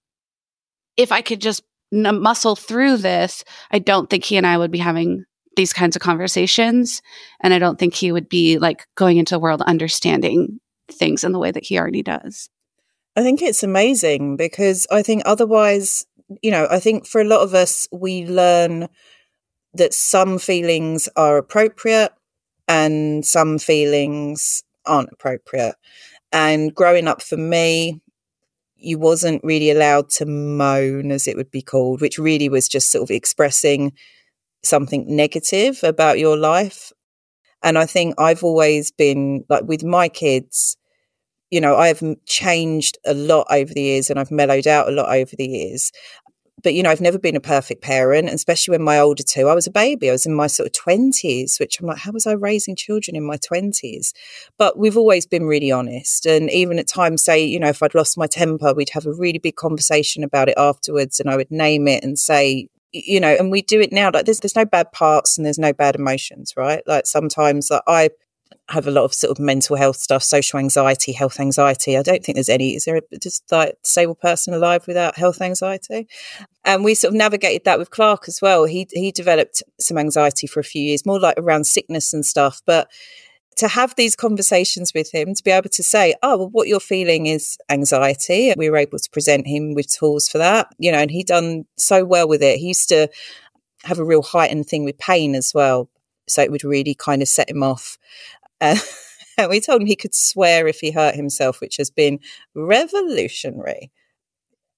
if I could just n- muscle through this, I don't think he and I would be having these kinds of conversations. And I don't think he would be like going into the world understanding things in the way that he already does.
I think it's amazing because I think otherwise, you know, I think for a lot of us, we learn that some feelings are appropriate and some feelings aren't appropriate. And growing up for me, you wasn't really allowed to moan, as it would be called, which really was just sort of expressing something negative about your life. And I think I've always been like with my kids, you know, I've changed a lot over the years and I've mellowed out a lot over the years. But, you know, I've never been a perfect parent, and especially when my older two, I was a baby. I was in my sort of twenties, which I'm like, how was I raising children in my twenties? But we've always been really honest. And even at times, say, you know, if I'd lost my temper, we'd have a really big conversation about it afterwards and I would name it and say, you know, and we do it now. Like there's, there's no bad parts and there's no bad emotions, right? Like sometimes like, I have a lot of sort of mental health stuff, social anxiety, health anxiety. I don't think there's any, is there a just like disabled person alive without health anxiety? And we sort of navigated that with Clark as well. He he developed some anxiety for a few years, more like around sickness and stuff. But to have these conversations with him, to be able to say, oh, well, what you're feeling is anxiety. We were able to present him with tools for that, you know, and he done so well with it. He used to have a real heightened thing with pain as well. So it would really kind of set him off. Uh, and we told him he could swear if he hurt himself, which has been revolutionary.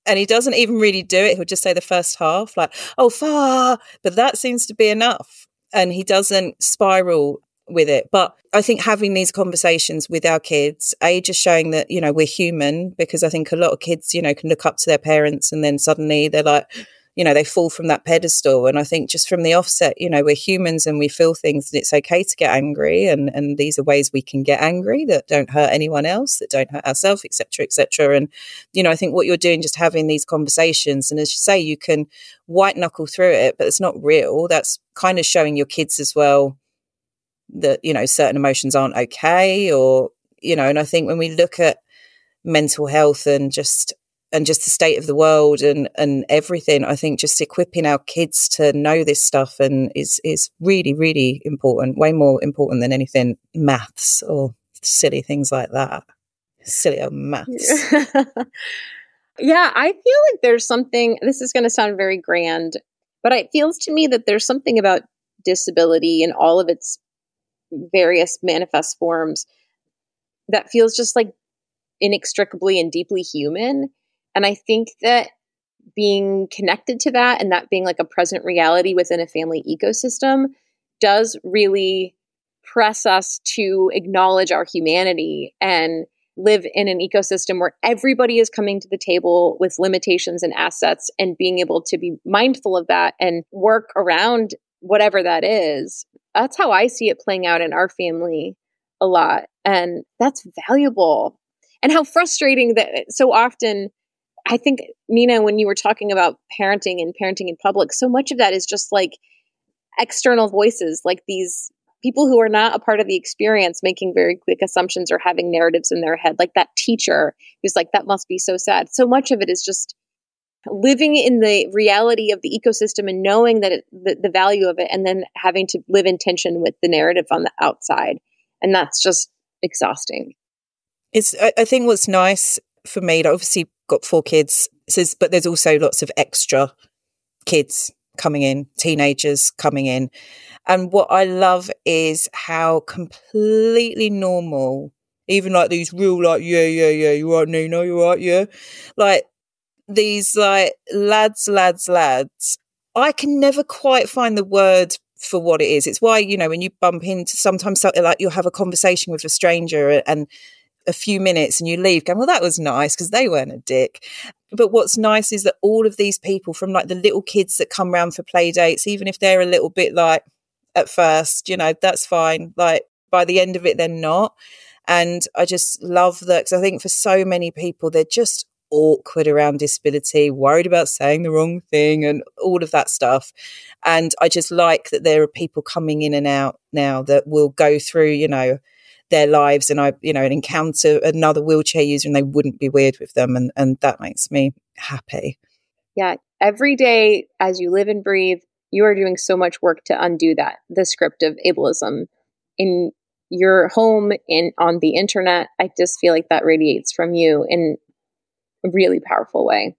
And he doesn't even really do it. He'll just say the first half, like, oh, far. But that seems to be enough. And he doesn't spiral with it. But I think having these conversations with our kids, A, just showing that, you know, we're human, because I think a lot of kids, you know, can look up to their parents and then suddenly they're like, you know, they fall from that pedestal. And I think just from the offset, you know, we're humans and we feel things, and it's okay to get angry. And, and these are ways we can get angry that don't hurt anyone else, that don't hurt ourselves, et cetera, et cetera. And, you know, I think what you're doing, just having these conversations, and as you say, you can white knuckle through it, but it's not real. That's kind of showing your kids as well that, you know, certain emotions aren't okay, or, you know, and I think when we look at mental health and just and just the state of the world and, and everything, I think just equipping our kids to know this stuff and is, is really, really important, way more important than anything maths or silly things like that. Silly old maths.
Yeah, I feel like there's something, this is going to sound very grand, but it feels to me that there's something about disability in all of its various manifest forms that feels just like inextricably and deeply human. And I think that being connected to that and that being like a present reality within a family ecosystem does really press us to acknowledge our humanity and live in an ecosystem where everybody is coming to the table with limitations and assets, and being able to be mindful of that and work around whatever that is. That's how I see it playing out in our family a lot. And that's valuable. And how frustrating that so often, I think, Nina, when you were talking about parenting and parenting in public, so much of that is just like external voices, like these people who are not a part of the experience making very quick assumptions or having narratives in their head, like that teacher who's like, that must be so sad. So much of it is just living in the reality of the ecosystem and knowing that it, the, the value of it, and then having to live in tension with the narrative on the outside. And that's just exhausting.
It's, I, I think what's nice for me, like obviously got four kids, but there's also lots of extra kids coming in, teenagers coming in. And what I love is how completely normal, even like these real like, yeah, yeah, yeah, you're right, Nina, you're right, yeah. Like these like lads, lads, lads. I can never quite find the word for what it is. It's why, you know, when you bump into sometimes something like you'll have a conversation with a stranger and a few minutes and you leave going, well, that was nice because they weren't a dick. But what's nice is that all of these people, from like the little kids that come round for play dates, even if they're a little bit like at first, you know, that's fine. Like by the end of it, they're not. And I just love that, because I think for so many people, they're just awkward around disability, worried about saying the wrong thing and all of that stuff. And I just like that there are people coming in and out now that will go through, you know, their lives, and I, you know, and encounter another wheelchair user and they wouldn't be weird with them. And, and that makes me happy.
Yeah. Every day as you live and breathe, you are doing so much work to undo that, the script of ableism in your home and on the internet. I just feel like that radiates from you in a really powerful way.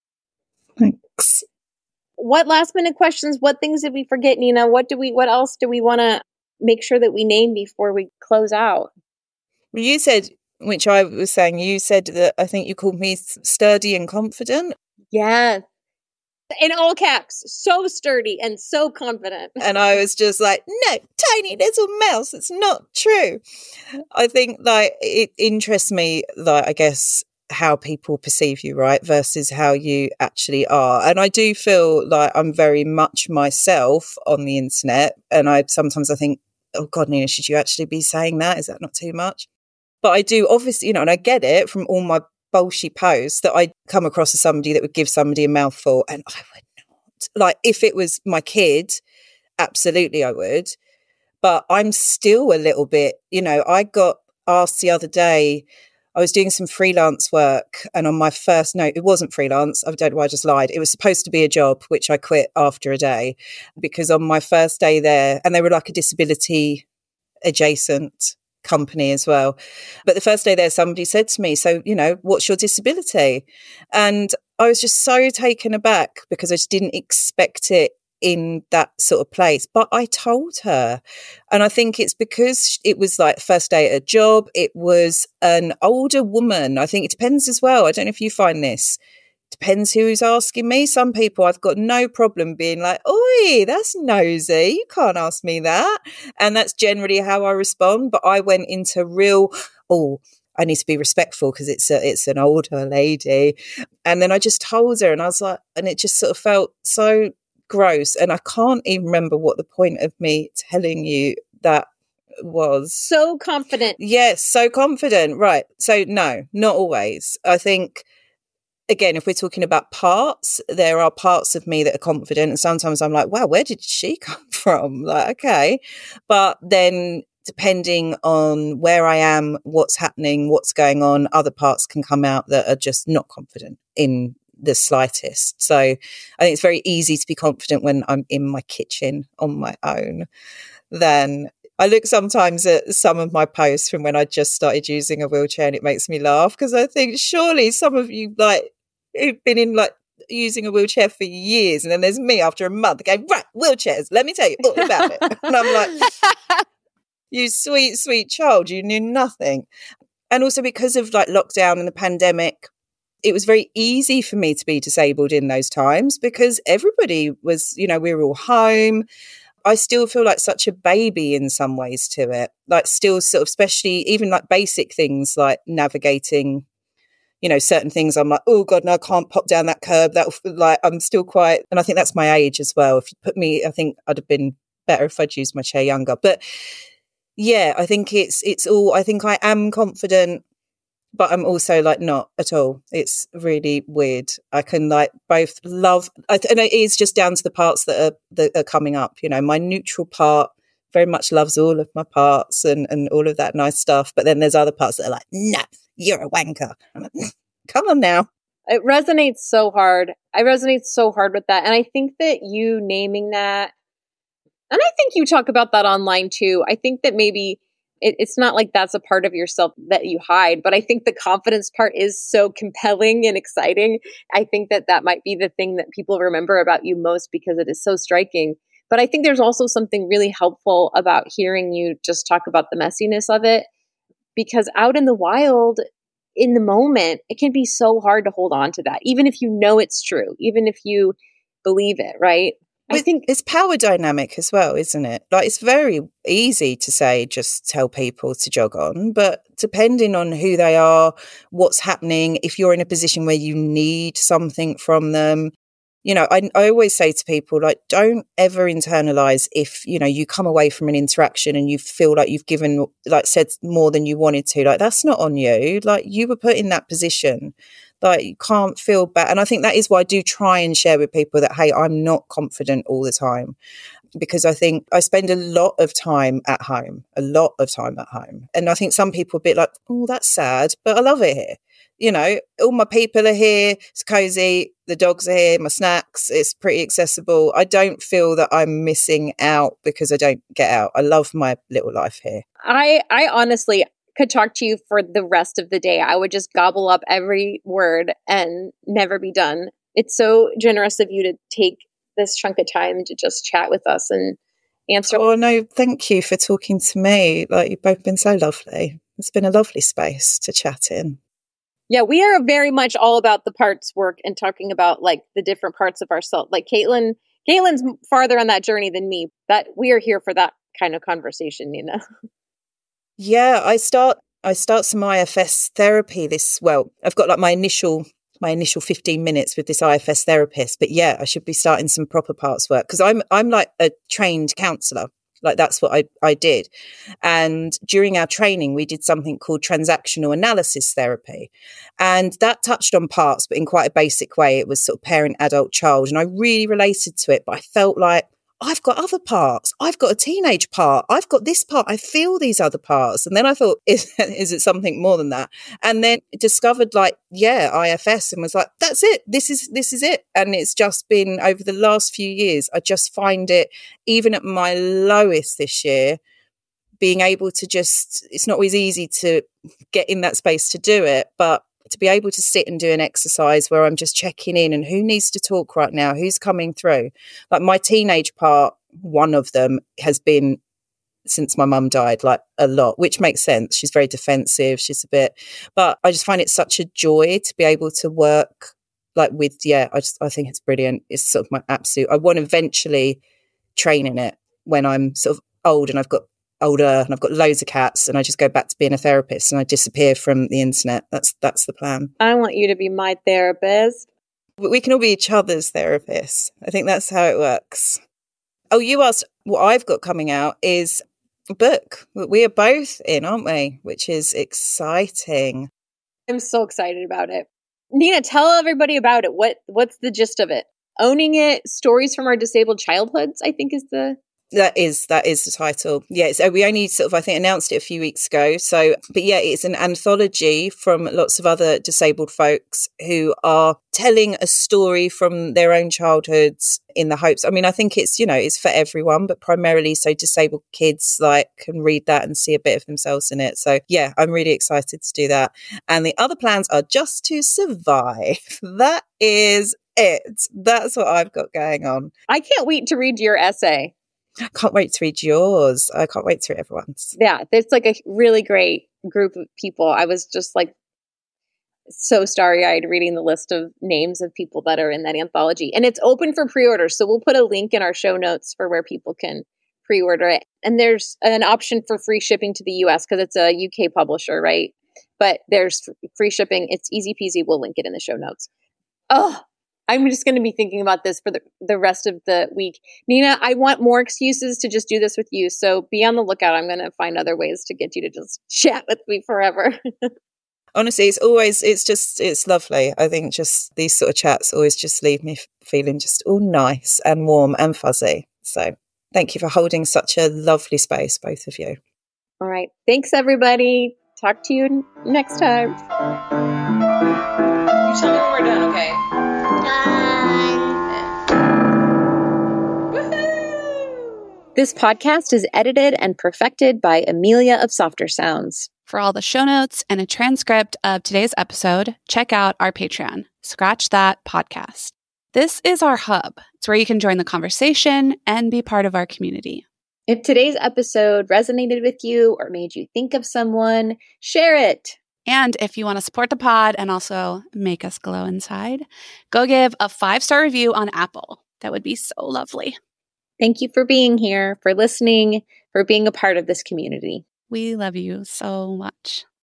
Thanks.
What last minute questions? What things did we forget, Nina? What do we, what else do we want to make sure that we name before we close out?
Well, you said, which I was saying, you said that I think you called me sturdy and confident.
Yeah. In all caps, so sturdy and so confident.
And I was just like, no, tiny little mouse. It's not true. I think like it interests me, like, I guess, how people perceive you, right, versus how you actually are. And I do feel like I'm very much myself on the internet. And I sometimes I think, oh God, Nina, should you actually be saying that? Is that not too much? But I do obviously, you know, and I get it from all my bullshit posts that I come across as somebody that would give somebody a mouthful, and I would not. Like if it was my kid, absolutely I would. But I'm still a little bit, you know, I got asked the other day, I was doing some freelance work, and on my first note, it wasn't freelance. I don't know why I just lied. It was supposed to be a job, which I quit after a day, because on my first day there, and they were like a disability adjacent company as well. But the first day there, somebody said to me, so, you know, what's your disability? And I was just so taken aback because I just didn't expect it in that sort of place. But I told her, and I think it's because it was like first day at a job. It was an older woman. I think it depends as well. I don't know if you find this. depends who's asking me. Some people I've got no problem being like, oi, that's nosy. You can't ask me that. And that's generally how I respond. But I went into real, oh, I need to be respectful because it's a, it's an older lady. And then I just told her and I was like, and it just sort of felt so gross. And I can't even remember what the point of me telling you that was.
So confident.
Yes, so confident. Right. So no, not always. I think, again, if we're talking about parts, there are parts of me that are confident. And sometimes I'm like, wow, where did she come from? Like, okay. But then depending on where I am, what's happening, what's going on, other parts can come out that are just not confident in the slightest. So I think it's very easy to be confident when I'm in my kitchen on my own. Then I look sometimes at some of my posts from when I just started using a wheelchair and it makes me laugh because I think surely some of you like who've been in like using a wheelchair for years and then there's me after a month going, right, wheelchairs, let me tell you all about it. And I'm like, you sweet, sweet child, you knew nothing. And also because of like lockdown and the pandemic, it was very easy for me to be disabled in those times because everybody was, you know, we were all home. I still feel like such a baby in some ways to it, like still sort of, especially even like basic things like navigating, you know, certain things. I'm like, oh God, no, I can't pop down that curb. That like, I'm still quite, and I think that's my age as well. If you put me, I think I'd have been better if I'd used my chair younger. But yeah, I think it's, it's all, I think I am confident, but I'm also like not at all. It's really weird. I can like both love, I th- and it is just down to the parts that are, that are coming up. You know, my neutral part very much loves all of my parts and, and all of that nice stuff. But then there's other parts that are like, no, you're a wanker. I'm like, come on now.
It resonates so hard. I resonate so hard with that. And I think that you naming that, and I think you talk about that online too. I think that maybe it, it's not like that's a part of yourself that you hide, but I think the confidence part is so compelling and exciting. I think that that might be the thing that people remember about you most because it is so striking. But I think there's also something really helpful about hearing you just talk about the messiness of it, because out in the wild, in the moment, it can be so hard to hold on to that, even if you know it's true, even if you believe it, right? I think
it's power dynamic as well, isn't it? Like it's very easy to say, just tell people to jog on, but depending on who they are, what's happening, if you're in a position where you need something from them, you know, I, I always say to people, like, don't ever internalize if, you know, you come away from an interaction and you feel like you've given, like said more than you wanted to, like that's not on you. Like you were put in that position. Like you can't feel bad. And I think that is why I do try and share with people that, hey, I'm not confident all the time, because I think I spend a lot of time at home, a lot of time at home. And I think some people are a bit like, oh, that's sad, but I love it here. You know, all my people are here. It's cozy. The dogs are here, my snacks. It's pretty accessible. I don't feel that I'm missing out because I don't get out. I love my little life here.
I, I honestly could talk to you for the rest of the day. I would just gobble up every word and never be done. It's so generous of you to take this chunk of time to just chat with us and answer.
Oh, no, thank you for talking to me. Like, you've both been so lovely. It's been a lovely space to chat in.
Yeah, we are very much all about the parts work and talking about like the different parts of ourselves. Like Caitlin, Caitlin's farther on that journey than me, but we are here for that kind of conversation, Nina.
Yeah, I start I start some I F S therapy this, well, I've got like my initial my initial fifteen minutes with this I F S therapist, but yeah, I should be starting some proper parts work because I'm I'm like a trained counsellor. Like that's what I, I did. And during our training, we did something called transactional analysis therapy. And that touched on parts, but in quite a basic way. It was sort of parent, adult, child. And I really related to it, but I felt like I've got other parts. I've got a teenage part. I've got this part. I feel these other parts. And then I thought, is, is it something more than that? And then discovered like, yeah, I F S, and was like, that's it. This is, this is it. And it's just been over the last few years, I just find it, even at my lowest this year, being able to just, it's not always easy to get in that space to do it, but to be able to sit and do an exercise where I'm just checking in and who needs to talk right now, who's coming through. Like my teenage part, one of them has been since my mum died, like a lot, which makes sense. She's very defensive. She's a bit, but I just find it such a joy to be able to work like with, yeah, I just, I think it's brilliant. It's sort of my absolute, I want to eventually train in it when I'm sort of old and I've got older and I've got loads of cats and I just go back to being a therapist and I disappear from the internet. That's, that's the plan.
I want you to be my therapist.
We can all be each other's therapists. I think that's how it works. Oh, you asked what I've got coming out is a book. We are both in, aren't we? Which is exciting.
I'm so excited about it. Nina, tell everybody about it. What What's the gist of it? Owning It, Stories from Our Disabled Childhoods, I think is the...
That is, that is the title. Yeah, so we only sort of, I think, announced it a few weeks ago. So, but yeah, it's an anthology from lots of other disabled folks who are telling a story from their own childhoods in the hopes. I mean, I think it's, you know, it's for everyone, but primarily so disabled kids like can read that and see a bit of themselves in it. So yeah, I'm really excited to do that. And the other plans are just to survive. That is it. That's what I've got going on.
I can't wait to read your essay.
I can't wait to read yours. I can't wait to read everyone's.
Yeah, it's like a really great group of people. I was just like so starry-eyed reading the list of names of people that are in that anthology. And it's open for pre-order. So we'll put a link in our show notes for where people can pre-order it. And there's an option for free shipping to the U S because it's a U K publisher, right? But there's free shipping. It's easy peasy. We'll link it in the show notes. Oh, I'm just going to be thinking about this for the, the rest of the week. Nina, I want more excuses to just do this with you. So be on the lookout. I'm going to find other ways to get you to just chat with me forever.
Honestly, it's always, it's just, it's lovely. I think just these sort of chats always just leave me feeling just all nice and warm and fuzzy. So thank you for holding such a lovely space, both of you.
All right. Thanks, everybody. Talk to you next time.
You tell me when we're done, okay?
This podcast is edited and perfected by Amelia of Softer Sounds.
For all the show notes and a transcript of today's episode, check out our Patreon, Scratch That Podcast. This is our hub. It's where you can join the conversation and be part of our community.
If today's episode resonated with you or made you think of someone, share it.
And if you want to support the pod and also make us glow inside, go give a five-star review on Apple. That would be so lovely.
Thank you for being here, for listening, for being a part of this community.
We love you so much.